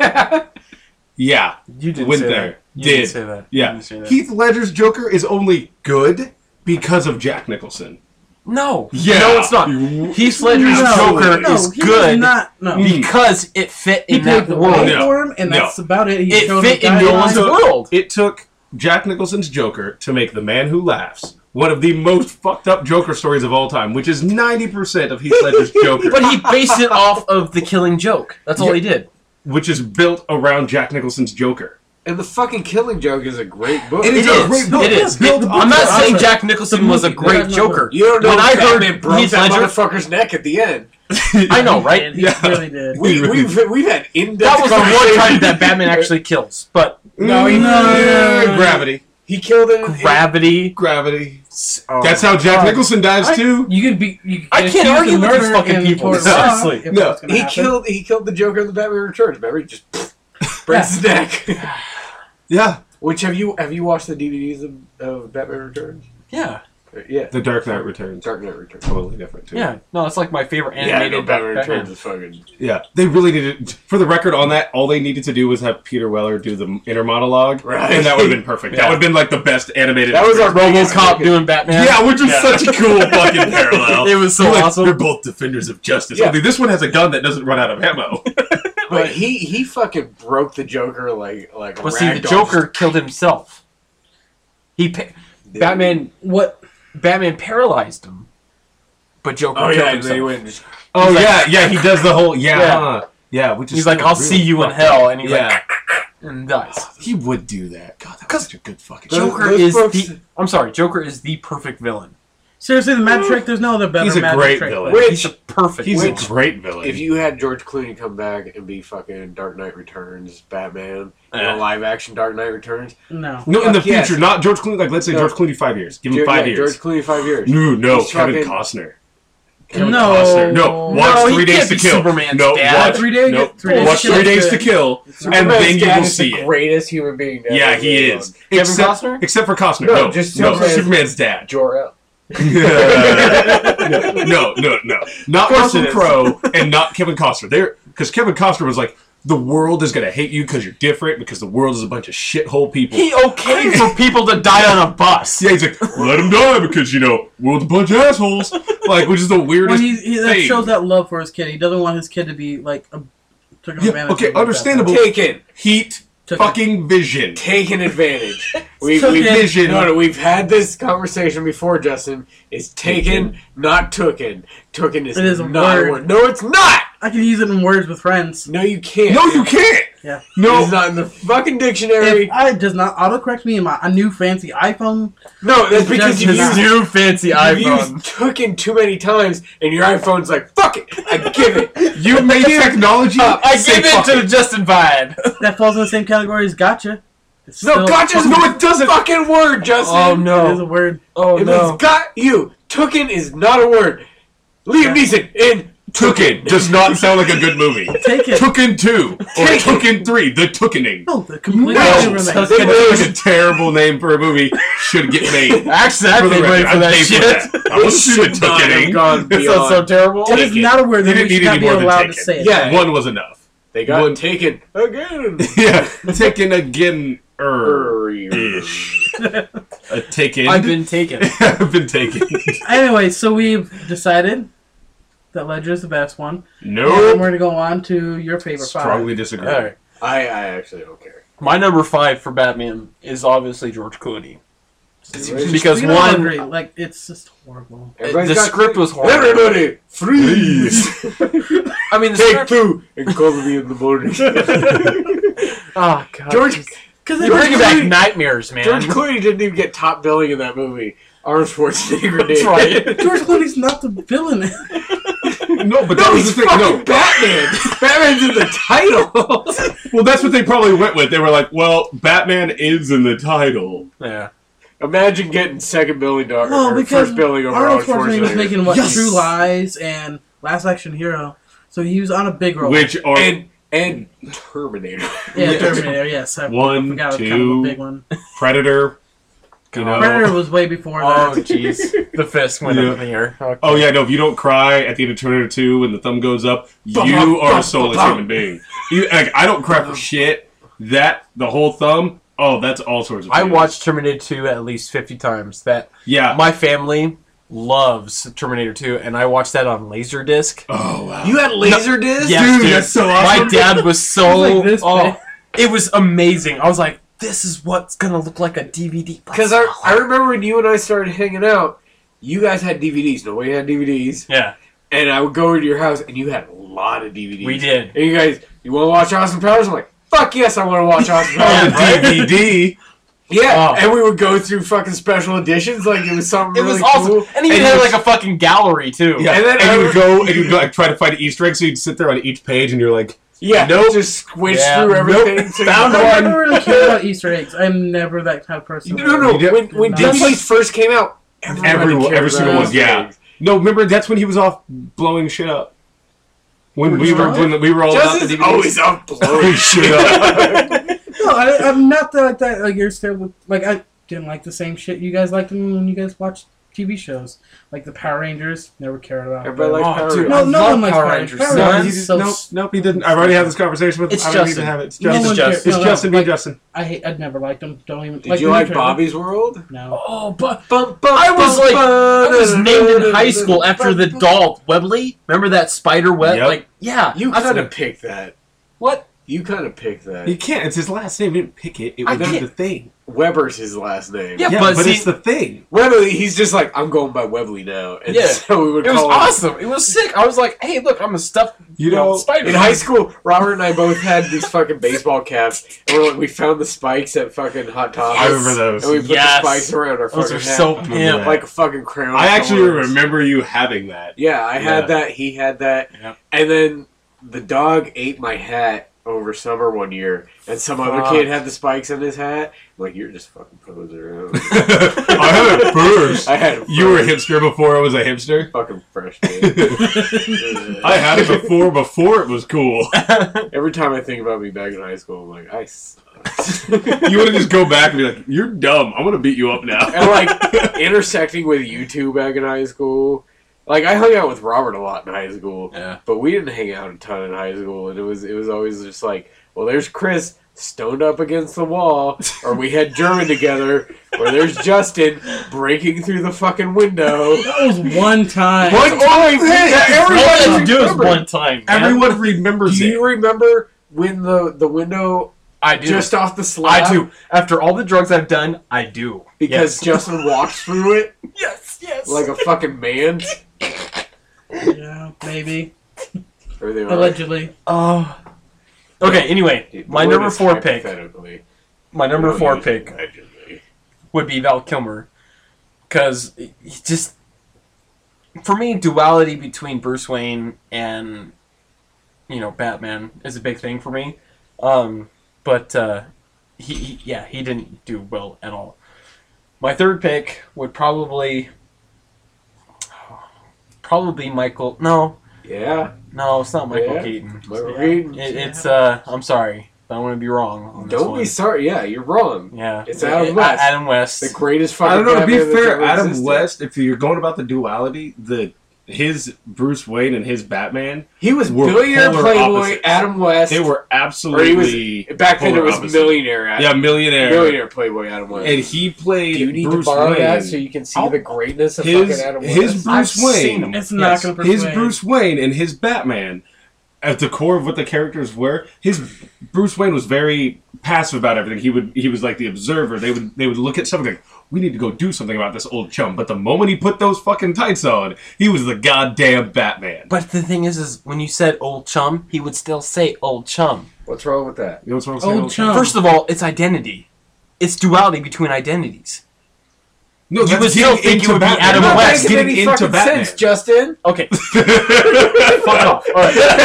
Yeah, You didn't went say there. that. You Did didn't say that. You Yeah, didn't say that. Heath Ledger's Joker is only good because of Jack Nicholson. No. Yeah. No, it's not. You- Heath Ledger's No, Joker no, is he good Was not no. because it fit He in paved that the world. way No. for him, and No. that's about it. He It showed fit the in Nolan's guidelines. world. It took Jack Nicholson's Joker to make The Man Who Laughs one of the most fucked up Joker stories of all time, which is ninety percent of Heath Ledger's Joker, But he based it off of The Killing Joke. That's all Yeah. he did. which is built around Jack Nicholson's Joker. And the fucking Killing Joke is a great book. It It is a is. great book. It is. Built I'm not up- saying Jack Nicholson was a great movie. Joker. You don't know When I heard Batman broke Heath that Ledger, motherfucker's neck at the end. I know, right? And he Yeah. really did. We, we've we've had in depth. That was the one time that Batman actually kills. But No, he- Yeah, gravity. He killed him. gravity. Gravity. Oh, That's how Jack God. Nicholson dies I- too. You could be. You could I get can't accused argue of with these murder fucking in people. tort law Seriously. if No. that's gonna He happen. killed. He killed the Joker in the Batman Returns. Remember, he just breaks his neck. Yeah. Which have you have you watched the D V Ds of, of Batman Returns? Yeah. Uh, Yeah, The Dark Knight Returns. Dark Knight Returns. Totally different too. Yeah. No, it's like my favorite Yeah, animated no, Batman Batman. Returns is fucking. Yeah, they really needed. For the record, on that, all they needed to do was have Peter Weller do the inner monologue, Right. and that would have been perfect. That Yeah. would have been like the best animated. That was our biggest RoboCop fucking- doing Batman. Yeah, which was Yeah. such a cool fucking parallel. It was so You're like, awesome. They're both defenders of justice. Yeah. Only this one has a gun that doesn't run out of ammo. But he he fucking broke the Joker like like. a Well, see, the ragdoll. Joker killed himself. He, pa- Batman, What? Batman paralyzed him, but Joker Oh killed yeah, and himself. then he went and just. oh He's like- yeah, yeah, he does the whole yeah, Yeah. huh. yeah. Which is He's like, still "I'll really see you in fucked hell," up. and he yeah, like and dies. he would do that. God, that was such a good fucking. Those- Joker. Joker those is books- the. I'm sorry, Joker is the perfect villain. Seriously, the Mad Trick. There's no other better He's a Mad great Trick. villain. Which- He's a perfect. He's villain. a great villain. If you had George Clooney come back and be fucking Dark Knight Returns, Batman, in Eh. a live action Dark Knight Returns. No. no, in the Fuck yes. future, not George Clooney. Like, let's say No. George Clooney five years. Give him Ge- five yeah, years. George Clooney five years. No, no, He's Kevin fucking- Costner. Kevin No. Costner. No, watch No, he Three Days can't to be Kill. Superman's no, dad. watch Three Days- no, Three Days watch to Kill Three is Days to good. Kill, and Superman's then you dad will is see the it. greatest human being. to Yeah, ever he live is. Kevin except, Costner? except for Costner. No, No, just no, Superman's- Superman's dad. on. Jor-El. no, no, no, not course Russell it is. Crowe and not Kevin Costner. They're because Kevin Costner was like, the world is gonna hate you because you're different because the world is a bunch of shithole people. He okayed for people to die on a bus. Yeah, he's like, let them die because, you know, world's a bunch of assholes. Like, which is the When weirdest he, he that thing. shows that love for his kid. He doesn't want his kid to be like a, taken Yeah, advantage okay, of like that. understandable. Taken. Heat, Took fucking vision. Taken advantage. We've, Took we've, it. Vision. no, no, we've had this conversation before, Justin. It's taken, not tooken. Tooken is, It is a not word. a word. No, it's not! I can use it in words with friends. No, you can't. No, you can't. Yeah. No. It's not in the fucking dictionary. If I does not autocorrect me in my a new fancy iPhone, no, that's because Just you not. used, New fancy you've iPhone. used tooken too many times, and your iPhone's like, fuck it, I give it. You made technology. I say gave it fuck to Justin Vibe. that falls in the same category as gotcha. It's No, still- gotcha's No, it doesn't. fucking word, Justin. Oh It is no! a word. Oh If no! it's got you, tooken is not a word. Liam Neeson in Tooken does not sound like a good movie. Take it. Tooken two or Take it. Tooken three, The Tookening. No, the completely No, different so- thing. They It's were- like a terrible name for a movie. Should get made. Actually, I For the paid money record, for I'd that pay shit. for that. I want to see The should not have Tookening. gone It sounds so beyond. terrible. That is Take it. not a word They that we didn't need should not any be more than allowed take to it. say. It. Yeah. One was enough. They got One- taken again. Yeah, taken again. Er, ish. A taken. I've been taken. I've been taken. Anyway, so we've decided that Ledger is the best one. And Nope. we're going to go on to your favorite Strongly five. disagree. All right. I, I actually don't care. My number five for Batman is obviously George Clooney. Because Because We don't one, agree. Like, it's just horrible. the script was horrible. Everybody, freeze! I mean, the Take script. two and call me in the morning. Oh god, George, Because you're George bringing back Clooney- nightmares, man. George Clooney didn't even get top billing in that movie. Arnold Schwarzenegger did. That's right. George Clooney's not the villain. No, but that No, was he's the thing. fucking No. Batman. Batman's in the title. Well, that's what they probably went with. They were like, well, Batman is in the title. Yeah. Imagine getting second billing dollar Well, or because first billing over Arnold Arnold Schwarzenegger was Schwarzenegger. making, what, Yes! True Lies and Last Action Hero. So he was on a big role. Which are and and Terminator. yeah, Yeah. Terminator, yes. I One, forgot it was kind of two, a big one. Predator. You know. Predator was way before Oh that. jeez, the fist went Yeah. up in the air. Okay. Oh, yeah, no, if you don't cry at the end of Terminator two when the thumb goes up, Bum, you bum, are bum, a soulless bum. human being. You, like, I don't cry for shit. That, the whole thumb, oh, that's all sorts of I feelings. watched Terminator two at least fifty times. That Yeah. my family loves Terminator two, and I watched that on Laserdisc. Oh, wow. You had laser disc? Yes, Dude, that's so awesome. My dad was so. Like this oh, big. it was amazing. I was like, "This is what's gonna look like a D V D." Because I, I remember when you and I started hanging out, you guys had D V Ds. Nobody had D V Ds. yeah, And I would go into your house, and you had a lot of D V Ds. we did. And you guys, you want to watch Austin Powers? I'm like, fuck yes, I want to watch Austin Powers. On the D V D. Yeah, Oh. and we would go through fucking special editions like it was something It really was awesome, cool. and he And had you- like a fucking gallery too. Yeah, And and, then I you would- would go and you'd go, like, try to find an Easter egg, so you'd sit there on each page and you're like, Yeah, Nope. just squish Yeah, through nope. everything. so you Found can- I one. never really cared about Easter eggs. I'm never that kind of person. No, no, no. You did- When, when No. D V Ds first came out, everybody Every- cared every about single one, Easter yeah. eggs. no, remember, that's when he was off blowing shit up. When we were, when we were all about the Justin's D V Ds. always up blowing shit up. No, I, I'm not that like that. Like you're still with, like I didn't like the same shit you guys liked them when you guys watched T V shows, like the Power Rangers. Never cared about. Everybody them. likes Oh, Power dude, Rangers. No, I no love one likes Power Power Rangers. Rangers. Power No, Rangers he is did, so nope, s- nope, he didn't. I've already had this conversation with him. It's I don't need Justin. to have it. It's No Justin. one Justin. cares. It's No, Justin. no, Be like, Justin. I hate. I'd never liked them. Don't even. Did like you the like Ninja Bobby's World? Turtles. No. Oh, but I was like, I was named in high school after the doll Webley. Remember that spider web? Yep. Like, yeah, You I was kind of like, picked that. what? You kind of picked that. He can't. It's his last name. He didn't pick it. It I was can't- the thing. Weber's his last name. Yeah, Yeah, but but, see- it's the thing. Webley, he's just like, I'm going by Webley now. And Yeah. so we would It was call him. awesome. It was sick. I was like, hey, look, I'm a stuffed You know, spider. In high school, Robert and I both had these fucking baseball caps, and we're like, we found the spikes at fucking Hot Topic. I remember those. And we put Yes. the spikes around our Those fucking are hat, so remember pimp. that. like a fucking crown. I of actually thorns. remember you having that. Yeah, I had Yeah. that. He had that. Yep. And then the dog ate my hat over summer one year, and some other Fuck. kid had the spikes in his hat. I'm like, you're just fucking posing around. I had it first. I had it You were a first. hipster before I was a hipster? Fucking fresh kid. I had it before, before it was cool. Every time I think about me back in high school, I'm like, I sucked. You want to just go back and be like, you're dumb. I'm going to beat you up now. And like intersecting with you two back in high school. Like I hung out with Robert a lot in high school, Yeah. but we didn't hang out a ton in high school, and it was it was always just like, well, there's Chris stoned up against the wall, or we had German together, or there's Justin breaking through the fucking window. That was one time. One time, yeah, everyone All you do is remembered. one time. Man. Everyone remembers Do it. you remember when the the window I do. just off the slab? I do. After all the drugs I've done, I do. Because Justin walks through it yes, yes. like a fucking man. Yeah, maybe. Everything all right? Allegedly. Oh. Okay. Anyway, Dude, my the number word is four pick. hypothetically. My number Don't four use pick allegedly. would be Val Kilmer, because he just, for me, duality between Bruce Wayne and, you know, Batman is a big thing for me. Um, but uh, he, he, yeah, he didn't do well at all. My third pick would probably, probably Michael. No, Yeah, no, it's not Michael Yeah. Keaton. Michael Yeah. Keaton. It, it's uh, I'm sorry, but I'm gonna be wrong. On this Don't one. be sorry. Yeah, you're wrong. Yeah, It's Adam It- West. Adam West. The greatest fucking I don't know, to be Batman that's fair, ever Adam existed. West, if you're going about the duality, the his Bruce Wayne and his Batman, He was were billionaire polar playboy opposites. Adam West. they were or he absolutely was back then. It polar was opposites. millionaire. Adam, Yeah, millionaire. millionaire playboy Adam West. And he played Do you need Bruce to borrow Wayne. that so you can see I'll- the greatness of his fucking Adam West? his Bruce I've seen Wayne, him. It's not going to persuade. his Bruce Wayne and his Batman, at the core of what the characters were, his Bruce Wayne was very passive about everything. He would he was like the observer. They would they would look at something like, we need to go do something about this old chum. But the moment he put those fucking tights on, he was the goddamn Batman. But the thing is, is when you said old chum, he would still say old chum. What's wrong with that? You know what's wrong with saying Old chum. First of all, it's identity. It's duality between identities. No, You that's would still getting think it into would be Batman. Adam No, Not West that's making getting any into fucking Batman. sense, Justin. Okay, fuck off. All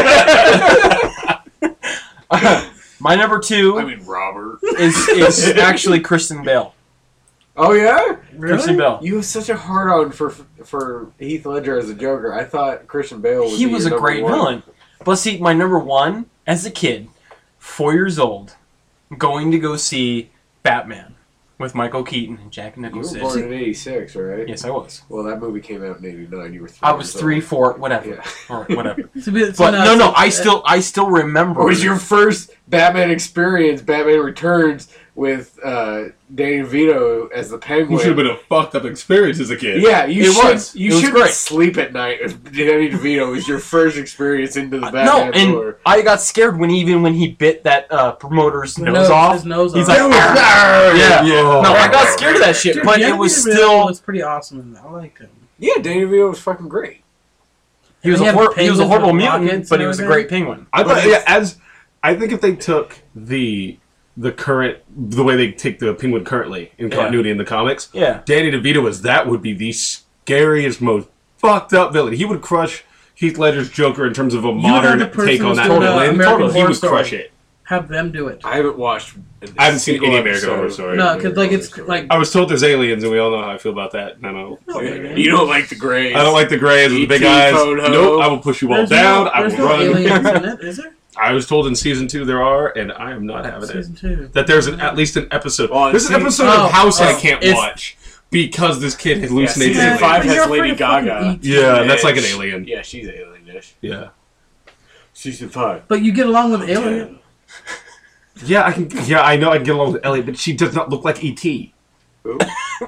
right. My number two I mean, Robert. is is actually Kristen Bale. Oh yeah, Kristen Bale. you have such a hard on for for Heath Ledger as a Joker. I thought Christian Bale was. He was a great one. villain. But see, my number one, as a kid, four years old, going to go see Batman with Michael Keaton and Jack You were Nicholson. born in eighty-six, right? Yes, I was. Well, that movie came out in eighty-nine. You were three I was years three, old. four, whatever. Yeah. All right, whatever. It's a bit- But so no, no, it's- I still, I still remember. What was your first Batman experience? Batman Returns with uh, Danny DeVito as the Penguin. Who should have been a fucked up experience as a kid. Yeah, you It should. was. You It was should great. sleep at night if Danny DeVito was your first experience into the no, Batman and lore. I got scared when even when he bit that uh, promoter's The nose, nose- off. his nose He's off. like, Yeah. "Arr!" yeah. Yeah. No, I got scared of that shit, Dude, but Danny it was DeVito still was pretty awesome in that. I liked him. Yeah, Danny DeVito was fucking great. he was He a had hor- he was a penguins horrible with mutant, rockets but and he was a everything. great penguin. I thought, yeah, as I think if they took the the current the way they take the Penguin currently in Yeah. continuity in the comics, Yeah. Danny DeVito was that would be the scariest, most fucked up villain. He would crush Heath Ledger's Joker in terms of a modern the person take on who's that doing the villain. American He Horror would Story. crush it. Have them do it. I haven't watched. I haven't seen single any American episode Horror of Story. No, 'cause, like, it's, Story. like- I was told there's aliens, and we all know how I feel about that. I know. No, man. You don't like the Greys. I don't like the grays with the big E T eyes. photo. Nope, I will push you all There's down. no, I will there's no run. aliens in it, is there? I was told in season two there are, and I am not having it. Season two. That there's an, at least an episode. Well, There's an see- episode oh, of House I oh, can't it's- watch because this kid Yeah, hallucinates season aliens. five But has you're Lady afraid of fucking Gaga. E T. Yeah, that's like an she- alien. Yeah, she's alienish. Yeah, Season five. But you get along with Alien. yeah, I can. Yeah, I know I can get along with Elliot, but she does not look like E T. Who?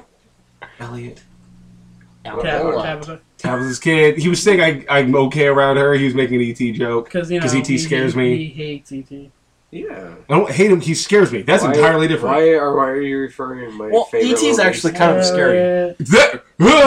Elliot. Well, Tab- well, Tabitha. Tabitha's kid. He was saying I, I'm okay around her. He was making an E T joke. Because, you know, 'Cause E T he- scares he, me. He hates E T. Yeah. I don't hate him. He scares me. That's Why- entirely different. Why are why are you referring to my Well, favorite? E T is movies? actually kind of scary. That-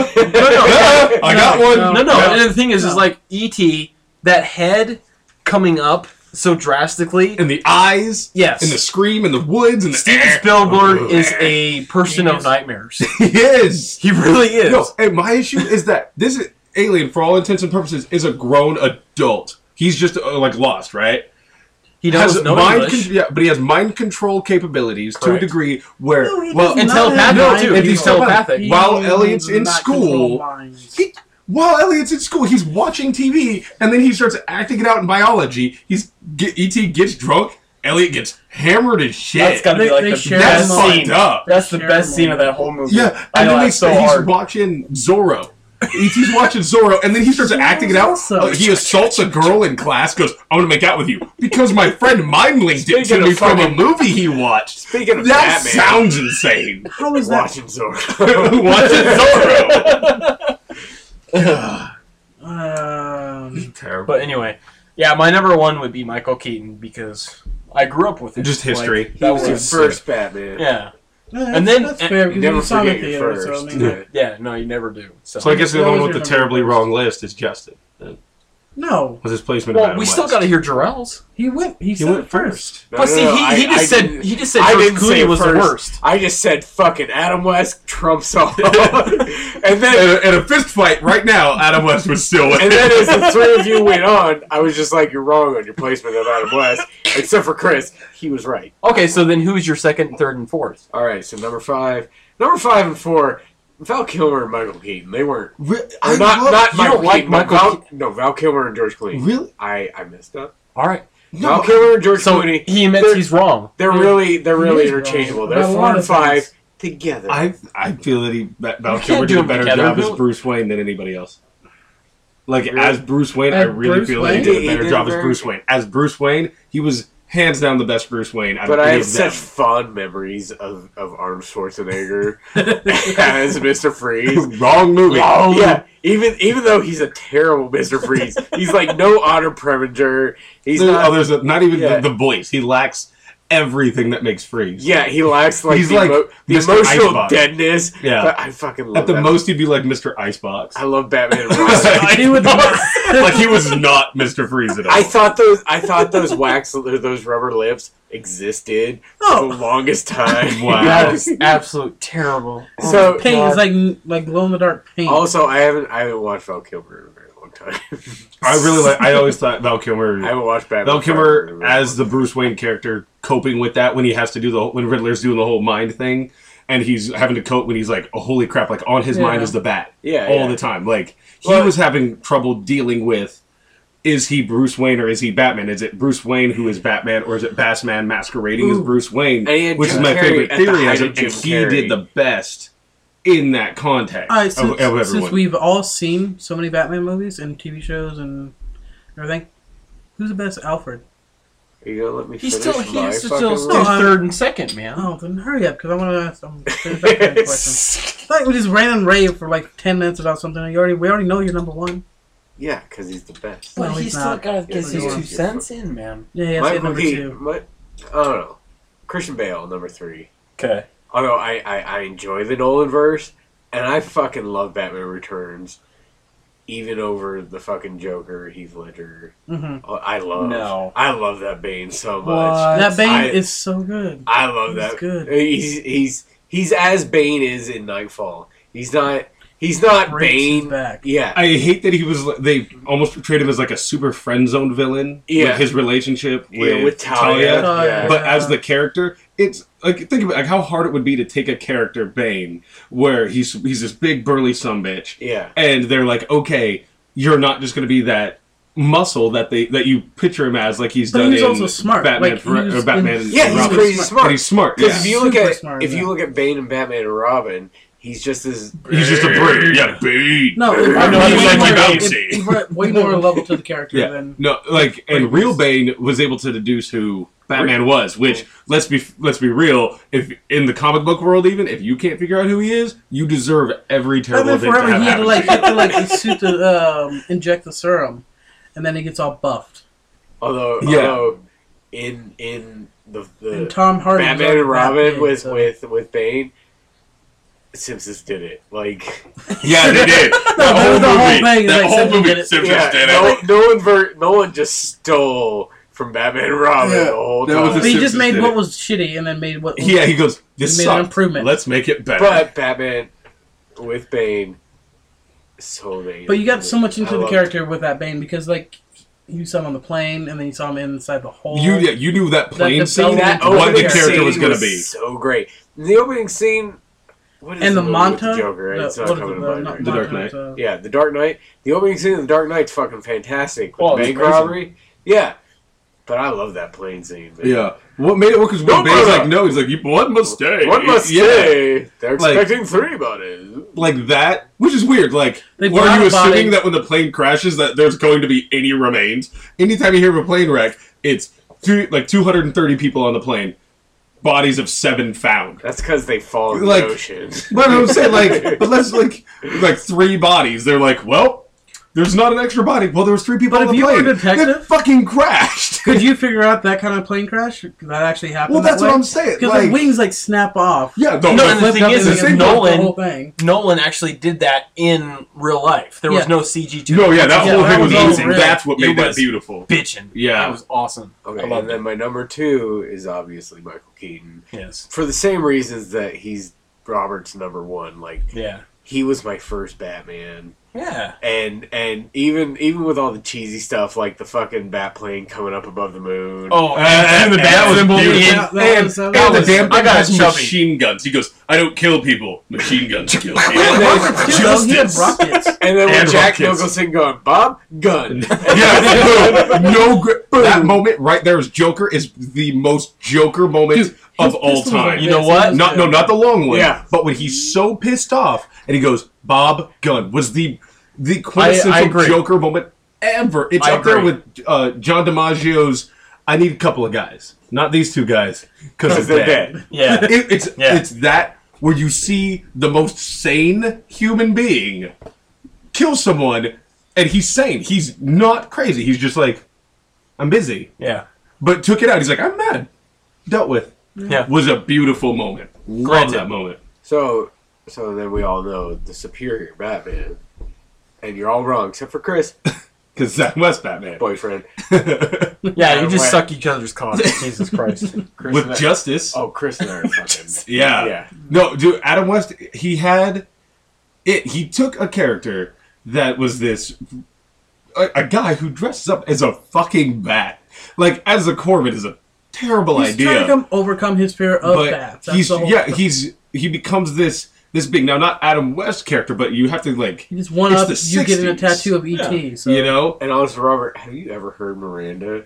no. I got one. No. No, no. Yeah. And the thing is, is No. like E T, that head coming up so drastically. And the eyes. Yes. And the scream and the woods and the Steven Spielberg is a person of Genius. nightmares. He is. He really is. No, and my issue is that this is, alien, for all intents and purposes, is a grown adult. He's just uh, like lost, right? He does has know mind English. con- yeah, but he has mind control capabilities to a Correct. degree where No, he well, does and not telepathic have too. mind He's control. telepathic. He While does Elliot's in not control school, minds. he, while Elliot's in school, he's watching T V, and then he starts acting it out in biology. He's get, E T gets drunk. Elliot gets hammered as shit. That's gotta be They- like they the share That's best them all. scene. fucked up. That's the Share best them scene all. of that whole movie. Yeah, I and then laughed they so he's hard. watching Zorro. E T's watching Zorro, and then he starts acting it out. awesome. Uh, he assaults a girl in class. Goes, "I want to make out with you because my friend mind linked it to Speaking me of from a fucking- movie he watched." Speaking of That Batman, sounds insane. How is that? watching Zorro. Watching Zorro. Um, Terrible. But anyway, yeah, my number one would be Michael Keaton because I grew up with it. Just history. Like, He that was the was first Batman. yeah, yeah, And then- that's fair You because never you saw forget the your theater. first. So I mean, Yeah. yeah. No, you never do. So, So I guess the You only one always with the remember terribly first. wrong list is Justin. Then. no, Was his placement? of well, Adam we still West. got to hear Jarrell's. he went. He, He said went it first. first. No, But no, see, no, he, I- he just I said didn't- he just said I George didn't say Clooney it was the first. worst. I just said fucking Adam West trumps all. and In then a, in a fist fight right now, Adam West was still winning. and then as the three of you went on, I was just like, you're wrong on your placement of Adam West. Except for Chris, he was right. Okay, so then who's your second, third, and fourth? All right, so number five, number five and four, Val Kilmer and Michael Keaton. They weren't. Re- Or I not love- not you Michael don't like Keaton. but Michael Val, no, Val Kilmer and George Clooney. Really? I I messed up. All right. Val No, Kilmer and George So Clooney. he admits They're- he's wrong. They're He- really they're he really is interchangeable. wrong They're about a four lot and of five things. together. I I feel that he that Val You Kilmer can't do did a them better together, job as Bill. Bruce Wayne than anybody else. Like Really? as Bruce Wayne, I As really Bruce feel that Wayne? he did He a better did job as very- Bruce Wayne. As Bruce Wayne, he was hands down the best Bruce Wayne. Out But of I any have of them. such fond memories of, of Arnold Schwarzenegger as Mister Freeze. Wrong movie. Yeah, even even though he's a terrible Mister Freeze, he's like no honor Preminger. He's There's not. others, not even Yeah. the, the voice. He lacks everything that makes Freeze. Yeah, he lacks like He's the, like emo- the Mister emotional Icebox. deadness. Yeah. But I fucking love At the that. most, he'd be like Mister Icebox. I love Batman and Robin. He would- like he was not Mister Freeze at all. I thought those I thought those wax those rubber lips existed Oh. for the longest time. Wow. That is absolute terrible. Oh So- my paint God. is like like glow in the dark paint. Also, I haven't I haven't watched Val Kilmer in a very long time. I really like. I always thought Val I Kilmer. haven't watched Batman. Val Forever in a Kilmer very as the long Bruce Wayne character, coping with that when he has to do the when Riddler's doing the whole mind thing, and he's having to cope when he's like, oh, holy crap! Like on his Yeah. mind is the bat Yeah, all yeah. the time. Like he Well- was having trouble dealing with. Is he Bruce Wayne or is he Batman? Is it Bruce Wayne who is Batman, or is it Batman masquerading as Ooh. Bruce Wayne? And he had Which is Jim my Carrey favorite at the theory, height as of and Jim he Carrey. did the best in that context All right, of, since, of everyone. since we've all seen so many Batman movies and T V shows and everything, who's the best Alfred? Are you gonna let me He's finish still he my has to fucking still list? do No, I'm- third and second, man. Oh, then hurry up, because I want to ask them finish that kind of question. Like we just ran and rave for like ten minutes about something. And you already we already know you're number one. Yeah, because he's the best. Well, But he's he's still not. got to get Yes, his he two is. cents in, man. Yeah, yeah, Michael number Keaton, two. my, I don't know. Christian Bale, number three. Okay. Although I, I, I enjoy the Nolan verse, and I fucking love Batman Returns, even over the fucking Joker, Heath Ledger. Mm-hmm. Oh, I love, No. I love that Bane so much. What? That Bane I- is so good. I love He's that. good. He's he's he's as Bane is in Nightfall. He's not he's not Breaks his Bane. back. Yeah, I hate that he was. They almost portrayed him as like a super friend zoned villain. Yeah. With his relationship with, Yeah, with Talia. Talia. Yeah. But as the character, it's like think about like how hard it would be to take a character Bane, where he's he's this big burly sumbitch, yeah. and they're like, okay, you're not just going to be that muscle that they that you picture him as, like he's But done he was in also smart. Batman, Like, he for, was or Batman, in- and Yeah, he's Robin. crazy smart. smart. And he's smart. Because Yeah. if you look Super at smart, if yeah. you look at Bane and Batman and Robin, he's just as He's just a brute. Yeah, Bane. No, it I know brought he's way like more- you don't it- see. it brought way more level to the character Yeah, than. no, like, and Wait, real was- Bane was able to deduce who Batman was. Which let's be let's be real. If in the comic book world, even if you can't figure out who he is, you deserve every And terrible then thing to forever have he had to happen. like, he had to like the suit to um, inject the serum, and then he gets all buffed. although Yeah. although in in the the And Tom Hardy. was Batman already and Robin that big, with so- with with Bane. Simpsons did it. Like Yeah, they did. No, That it was the whole movie, thing, that like, whole Simpsons movie, did it. Simpsons yeah, did no, it. no one ver- no one just stole from Batman and Robin Yeah, the whole that time. was But he just Simpsons made did what it. was shitty and then made what. Yeah, he goes, this He made an sucked. improvement. Let's make it better. But Batman with Bane, so amazing. But you got so much I into the loved- character with that Bane because like You saw him on the plane, and then you saw him inside the hole. You yeah, you knew that plane the scene, that what the opening character scene was going to be. So great. The opening scene. What is And the movie with montage. Joker? The, It's not what is coming it, to the, mind not right The now. Dark montage, Knight. uh, Yeah, The Dark Knight. The opening scene of The Dark Knight's fucking fantastic. With Oh, the it's bank crazy. robbery. Yeah. But I love that plane scene. Man. Yeah. What made it work was No, when Bane's brother. like, no, he's like, you, one must stay. One must Yeah. stay. They're Like- expecting three bodies. Like that, which is weird. Like, They were brought you a body- assuming that when the plane crashes that there's going to be any remains? Anytime you hear of a plane wreck, it's two, like two hundred thirty people on the plane, bodies of seven found. That's because they fall in Like- the ocean. But I'm saying, like, but let's like, like three bodies. They're like, well, there's not an extra body. Well, there was three people But on if the you were plane. a detective- It fucking crashed. Could you figure out that kind of plane crash? That actually happened. Well, that that's way? what I'm saying. Because Like, the wings like snap off. yeah, no, No, no, and the Flipped thing up is, and is then Nolan- the whole thing. Nolan actually did that in real life. There was Yeah. no C G to no, it. yeah, that Yeah, whole that thing was was all amazing. real. That's what It made that was beautiful. bitching. Yeah. It was awesome. Okay, I loved and then it. my number two is obviously Michael Keaton. Yes. For the same reasons that he's Robert's number one. Like, Yeah. he was my first Batman. Yeah. And and even even with all the cheesy stuff, like the fucking bat plane coming up above the moon. Oh, Uh, and the that bat was symbol. beautiful. in- That- that And, was- that and was- the damn I thing got has chubby. machine guns. He goes, I don't kill people. Machine guns kill people. And then- Dude, though, he had Justice. rockets. And then with And Jack rockets. Nicholson going, Bob, gun. Yeah, no, gr- that moment right there is Joker is the most Joker moment Dude, of his all pistol was time. like You know this, what? he was Not no, good. not the long one. Yeah. But when he's so pissed off and he goes, Bob Gunn was the the quintessential I agree. Joker moment ever. It's I up there agree. with uh, John DiMaggio's I need a couple of guys. Not these two guys. Because Because they're they're dead. dead. Yeah. It, it's Yeah. it's that where you see the most sane human being kill someone and he's sane. He's not crazy. He's just like, I'm busy. Yeah. But took it out. He's like, I'm mad. Dealt with. Yeah. Was a beautiful moment. Love Granted. that moment. So, so then we all know the superior Batman. And you're all wrong, except for Chris, Because Zach West Batman. boyfriend. Yeah, you just Wait. suck each other's cocks. Jesus Christ. Chris With and I- justice. Oh, Chris and I are fucking. Yeah. Yeah. No, dude, Adam West, he had it. He took a character that was this a, a guy who dresses up as a fucking bat. Like, as a Corbin is a terrible He's idea. trying to come, overcome his fear of but bats. That's he's the whole yeah, thing. he's he becomes this this big now not Adam West character, but you have to like You just one it's up, the you getting a sixties. tattoo of E T. So. you know. And also, Robert, have you ever heard Miranda?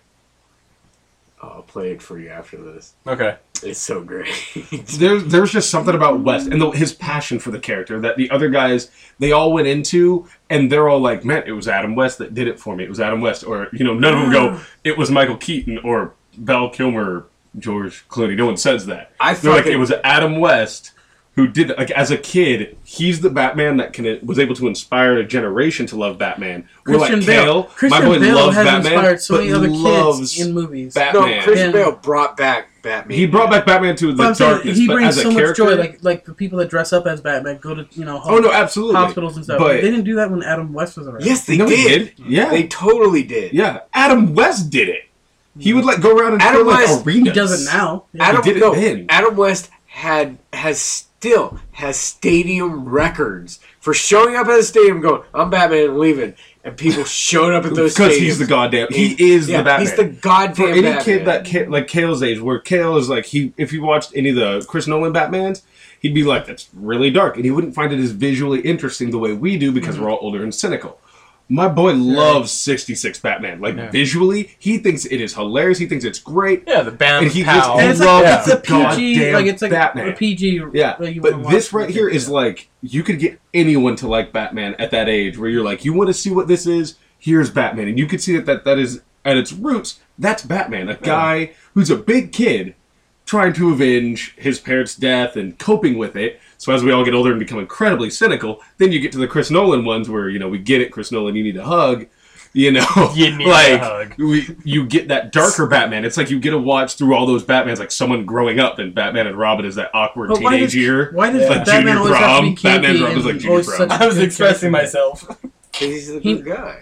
Oh, I'll play it for you after this. Okay. It's so great. There's there's just something about West and the, his passion for the character that the other guys they all went into, and they're all like, man, it was Adam West that did it for me. It was Adam West, or you know, none of them go, it was Michael Keaton or Val Kilmer, George Clooney. No one says that. I They're like, fucking- it was Adam West who did it. Like as a kid, he's the Batman that can was able to inspire a generation to love Batman. We're Christian like Bale. Kale, Christian my boy Bale loves has Batman, inspired so but many other loves kids in movies. Batman. no, Christian And- Bale brought back Batman. He brought back Batman to the But I'm saying darkness, he but brings as a so much character, joy. Like like the people that dress up as Batman go to you know oh no, absolutely, hospitals and stuff. But they didn't do that when Adam West was around. Yes, they no, he did. Yeah, They totally did. yeah. Adam West did it. He would like go around and Adam fill like West- arenas. he does it now. Adam, did it no, then. Adam West had has still has stadium records for showing up at a stadium, going, "I'm Batman, and leaving," and people showed up at those Because stadiums. he's the goddamn. He He- is yeah, the Batman. He's the goddamn For any Batman. kid that Ka- like Kale's age, where Kale is like he, if you watched any of the Chris Nolan Batmans, he'd be like, "That's really dark," and he wouldn't find it as visually interesting the way we do because Mm-hmm. we're all older and cynical. My boy loves sixty-six Batman. Like Yeah. visually, he thinks it is hilarious. He thinks it's great. Yeah, the band And he pal. just- And it's love like it's a the P G, goddamn like it's like Batman. a P G. Yeah, like you wanna but watch this for right kids, here is yeah. like you could get anyone to like Batman at that age, where you're like, you want to see what this is? Here's Batman, and you can see that that, that is at its roots. That's Batman, a guy who's a big kid trying to avenge his parents' death and coping with it. So as we all get older and become incredibly cynical, then you get to the Chris Nolan ones where you know we get it, Chris Nolan, you need a hug. You know, You need a like hug. We, you get that darker Batman. It's like you get to watch through all those Batmans, like someone growing up, and Batman and Robin is that awkward But why teenage does, year. why does Like Batman junior always have to be prom. Batman campy Robin's and like junior always prom. such a I was good expressing character? myself. 'Cause he's a He- good guy.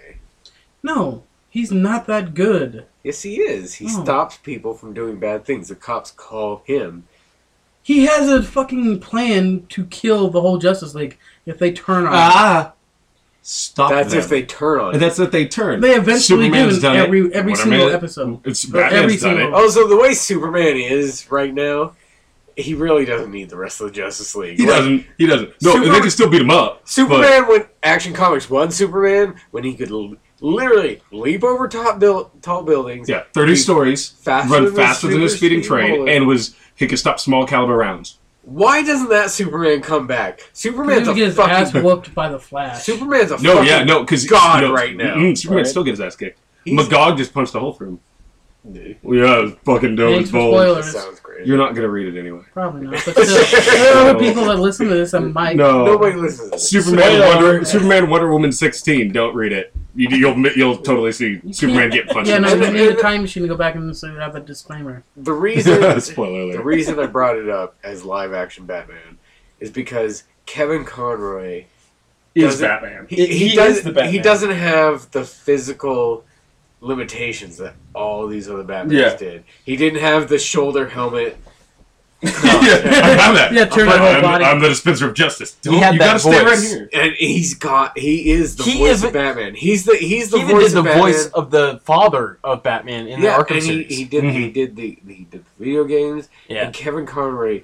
No, he's not that good. Yes, he is. He Oh. stops people from doing bad things. The cops call him. He has a fucking plan to kill the whole Justice League if they turn on him. Ah, stop That's them. if they turn on And it. that's if they turn. They eventually Superman's do in done it. every every Wonder single Man- episode. It's Or Batman's every done single- it. Also, the way Superman is right now, he really doesn't need the rest of the Justice League. He Like, doesn't. He doesn't. No, Super- they can still beat him up. Superman, when Action Comics one Superman, when he could l- literally leap over top buil- tall buildings, But, yeah, thirty He- stories, faster run than a faster than a super speeding speed train, bullet. and was he could stop small caliber rounds. why doesn't that Superman come back? Superman's He a get his ass fucking whooped by the Flash. Superman's a No, fucking yeah, no, because god right now. Superman right? still gets his ass kicked. He's- Magog just punched a hole through him. Dude, Yeah, it was fucking dope Thanks as for balls. spoilers. that sounds great. You're not gonna read it anyway. Probably not. But still, there are other people that listen to this and might. No, Nobody listens to this. Superman, Spoiler Wonder, alert. Superman, Wonder Woman sixteen. Don't read it. You, you'll you'll totally see You Superman can't- get punched. Yeah, in no, the you need a time machine to go back and so you have that disclaimer. The reason, Spoiler the alert. reason I brought it up as live action Batman is because Kevin Conroy Is doesn't- Batman. He, he, He does, is the Batman. he doesn't have the physical limitations that all these other Batmans Yeah. did. He didn't have the shoulder helmet. yeah, I have that. Yeah, turn I'm, your whole I'm- body. I'm the dispenser of justice. He had you that gotta stay right voice. here. And he's got he is the He voice even- of Batman. He's the he's the He even voice did the of Batman. voice of the father of Batman in yeah, the Arkham and he, series. he did he Mhm. did the he did the video games. yeah. And Kevin Conroy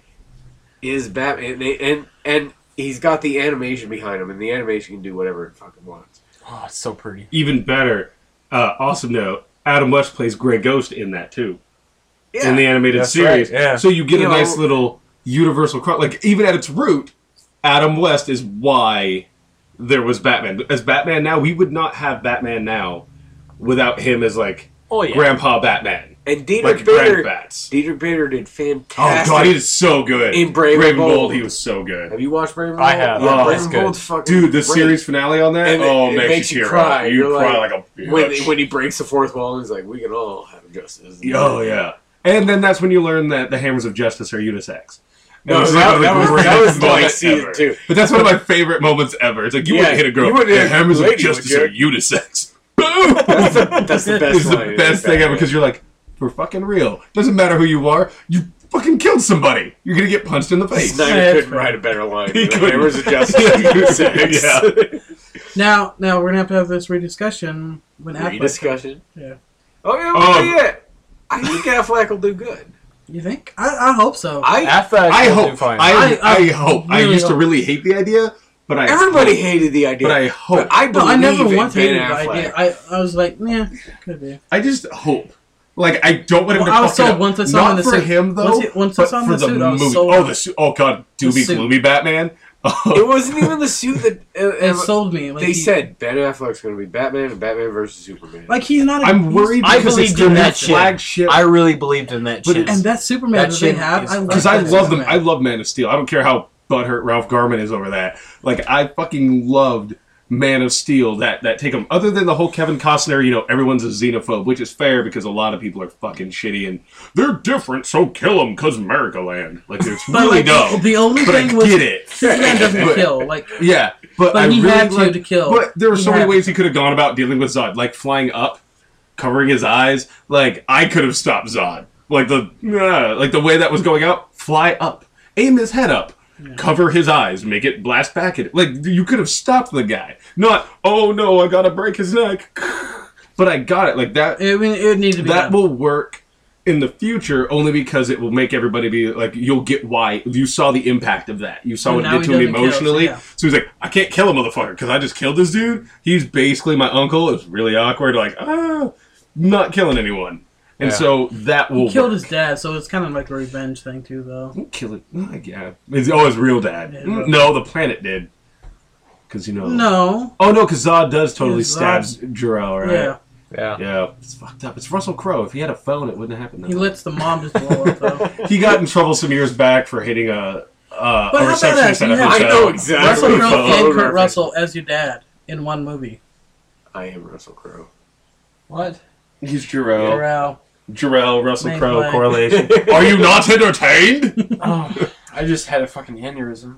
is Batman, and, they, and and he's got the animation behind him, and the animation can do whatever it fucking wants. Oh, it's so pretty. Even better, uh, awesome note, Adam West plays Grey Ghost in that too. Yeah, In the animated That's series. right, yeah. So you get You a know- nice little universal cross. Like, even at its root, Adam West is why there was Batman. As Batman now, we would not have Batman now without him as, like, Oh yeah. Grandpa Batman. and Dietrich Like, Bader. Grandbats. Dietrich Bader did Oh, fantastic. God, he is so good. In Brave and Bold. he was so good. Have you watched Brave and Bold? I have. Yeah, Oh, Brave it's and good. Bold's fucking Dude, the great. series finale on that, And it- oh, it makes, makes you you tear cry. up. You You're cry like- like, a bitch. when when he breaks the fourth wall, he's like, "We can all have justice." Oh, yeah. And then that's when you learn that the Hammers of Justice are unisex. No, And it's that, one of the that was that greatest was the moments last season ever. too. But that's one of my favorite moments ever. It's like, you Yeah, wouldn't hit a girl. you wouldn't The hit a Hammers of lady, Justice would are unisex. Boom! That's the, that's the best It's the line in best thing ever Batman. because you're like, we're fucking real. Doesn't matter who you are. You fucking killed somebody. You're gonna get punched in the face. Snyder Yeah, couldn't that's write a better line. He He couldn't. Hammers of Justice. Sex. Yeah. Now, now we're gonna have to have this rediscussion when Affleck. Rediscussion. Yeah. Oh yeah, Oh. oh, yeah. I think Affleck will do good. You think? I, I hope so. I Affleck I will do hope. fine. I, I- I, I hope. I really used to hope. really hate the idea, but I everybody hope, hated the idea. But I hope. But I no, believe I never in once Ben hated the Affleck. idea. I, I was like, yeah, could be. I just hope. Like, I don't want him Well, to I was fuck it sold up. once I saw him Not in the for suit. him though. Once he- once I but saw him in for the the suit, I was movie. sold Oh, out. the suit. Oh God, The Doobie suit. Gloomy Batman. Oh. It wasn't even the suit that uh, It uh, sold me. Like they he, said Ben Affleck's going to be Batman and Batman versus Superman. like he's not. A, I'm he's- worried I because it's believed their in new that shit. flagship. I really believed in that But shit. And that Superman That that, they shit have, is I like Because I that love them. Superman. I love Man of Steel. I don't care how butthurt Ralph Garman is over that. Like, I fucking loved Man of Steel. That that take them. Other than the whole Kevin Costner, you know, everyone's a xenophobe, which is fair because a lot of people are fucking shitty and they're different, so kill them because America Land. Like, it's But really like, dumb. the only But I thing was get it. Superman doesn't But- kill. Like, Yeah, but, But I he really had to like- to kill. But there were He so many had ways to. he could have gone about dealing with Zod, like flying up, covering his eyes. Like I could have stopped Zod. Like the uh, like the way that was going out, fly up, aim his head up, cover his eyes, make it blast back at it. Like you could have stopped the guy. Not oh no, I gotta break his neck. But I got it. Like that. it, it would need to be That done. will work in the future only because it will make everybody be like, you'll get why you saw the impact of that. You saw And what it now did he to him doesn't kill, so emotionally. yeah. So he's like, I can't kill a motherfucker because I just killed this dude. He's basically my uncle. It's really awkward. Like, ah, not killing anyone. And Yeah. so that will He killed work. his dad, so it's kind of like a revenge thing too, though. Don't kill it. Oh, yeah. It's, oh, his real dad. Yeah. Mm, No, the planet did. Because, you know. No. Oh, no, because Zod does totally Yeah, Zod- stabs Jor-El, right? Yeah. yeah. Yeah, it's fucked up. It's Russell Crowe. If he had a phone, it wouldn't have happened. He That lets the mom just blow up though. He got in trouble some years back for hitting a, uh, But a how about that? receptionist at You a have- hotel. I know exactly. Russell Crowe Phone and Kurt reference. Russell as your dad in one movie. I am Russell Crowe. What? He's Jor-El. Corral. Jor-El, Russell Main Crowe play. correlation. Are you not entertained? Oh, I just had a fucking aneurysm.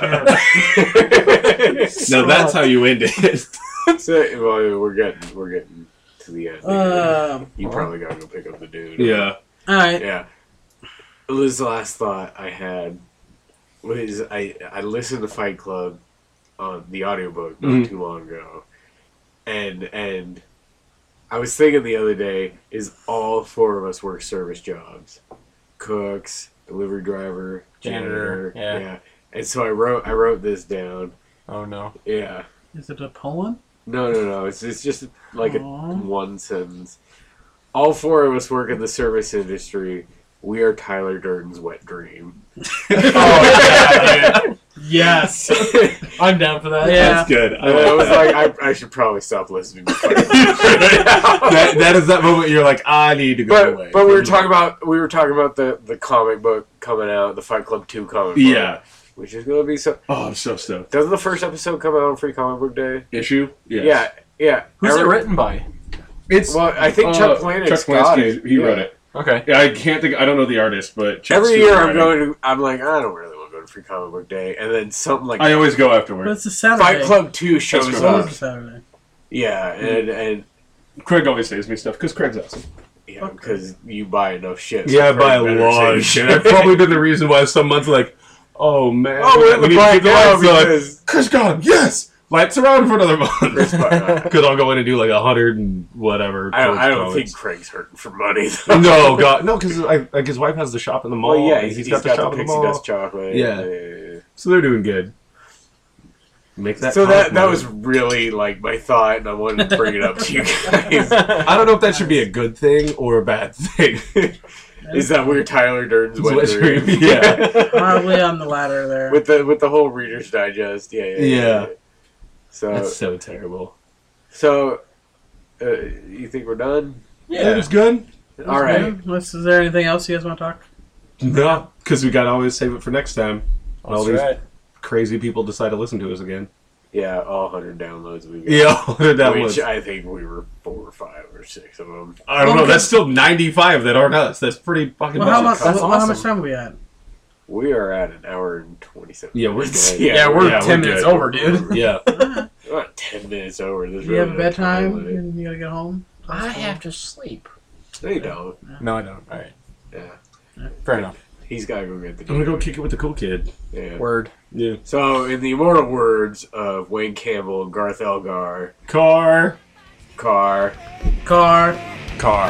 No, that's how you end it. So, well, we're getting we're getting to the end. Um. you probably gotta go pick up the dude. Yeah. All right. Yeah. It was the last thought I had was I I listened to Fight Club on the audiobook not Mhm. too long ago, and and I was thinking the other day, is all four of us work service jobs, cooks, delivery driver, janitor, Janitor, yeah. yeah. And so I wrote I wrote this down. Oh no. Yeah. Is it a poem? No, no, no. It's it's just like a Aw. one sentence. All four of us work in the service industry. We are Tyler Durden's wet dream. Oh yeah, dude. Yes. I I'm down for that. Yeah. That's good. I, like was that. like, I, I should probably stop listening. To that. That is that moment you're like, I need to go away. but but we were talking about we were talking about the, the comic book coming out, the Fight Club two comic book. Yeah. Which is going to be so. Oh, I'm so stoked. Doesn't the first episode come out on Free Comic Book Day? Issue? Yes. Yeah, yeah. Who's Every- it written by? It's Well, I think Chuck uh, Palahniuk's Chuck got Palahniuk, it. he Yeah. wrote it. Okay. Yeah, I can't think. I don't know the artist, but Chuck's Every doing year the I'm writing. going to. I'm like, I don't really want to go to Free Comic Book Day, and then something like I always go But afterward. it's a Saturday. Fight Club two shows That's It's always up. a Saturday. Yeah, and and Craig always saves me stuff because Craig's awesome. yeah, because you buy enough shit. Yeah, I so buy a Craig better lot say of shit. That's probably been the reason why some months like, oh man, Oh, we have we to need buy to it keep the now lights on. because Chris gone, yes! Lights around for another Chris month. Pine. Because I'll go in and do like a hundred and whatever. I don't. I don't comics. think Craig's hurting for money. Though. No, God, no, because like his wife has the shop in the mall. Well, yeah, and he's, he's he's got the shop in the pixie mall. dust chocolate. Yeah. yeah. So they're doing good. Make that. So that comic that money. was really like my thought, and I wanted to bring it up to you guys. I don't know if that should be a good thing or a bad thing. Is that we're Tyler Durden's wet Wet dream? dream, yeah. Probably on the ladder there. with the with the whole Reader's Digest. Yeah, yeah. yeah. Yeah. So That's so terrible. so, uh, you think we're done? Yeah, it's good. All right. Is there anything else you guys want to talk? No, because we gotta always save it for next time. All That's these right. crazy people decide to listen to us again. Yeah, all one hundred downloads we got. Yeah, that Which was. I think we were four or five or six of them. I don't Well, know. That's still ninety-five that aren't us. That's pretty fucking. Well, how much? much. That's well, How awesome. much time are we at? We are at an hour and twenty-seven. Yeah, we're minutes. good. Yeah, we're Yeah, ten we're minutes good. over, dude. Yeah. We're not ten minutes over. There's Do you have a really no time bedtime limit. and you gotta get home? to sleep. No, you don't. No, I don't. All right. Yeah. Fair enough. He's got to go get the I'm gonna go kick it with the cool kid. Yeah. Word. Yeah. So, in the immortal words of Wayne Campbell and Garth Elgar, Car. car. Car. Car.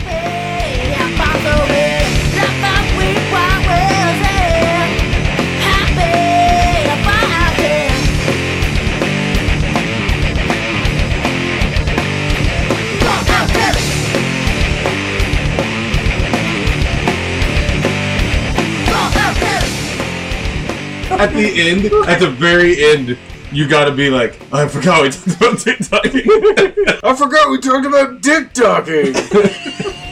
At the end, at the very end, you gotta be like, I forgot we talked about TikTok. I forgot we talked about dick talking.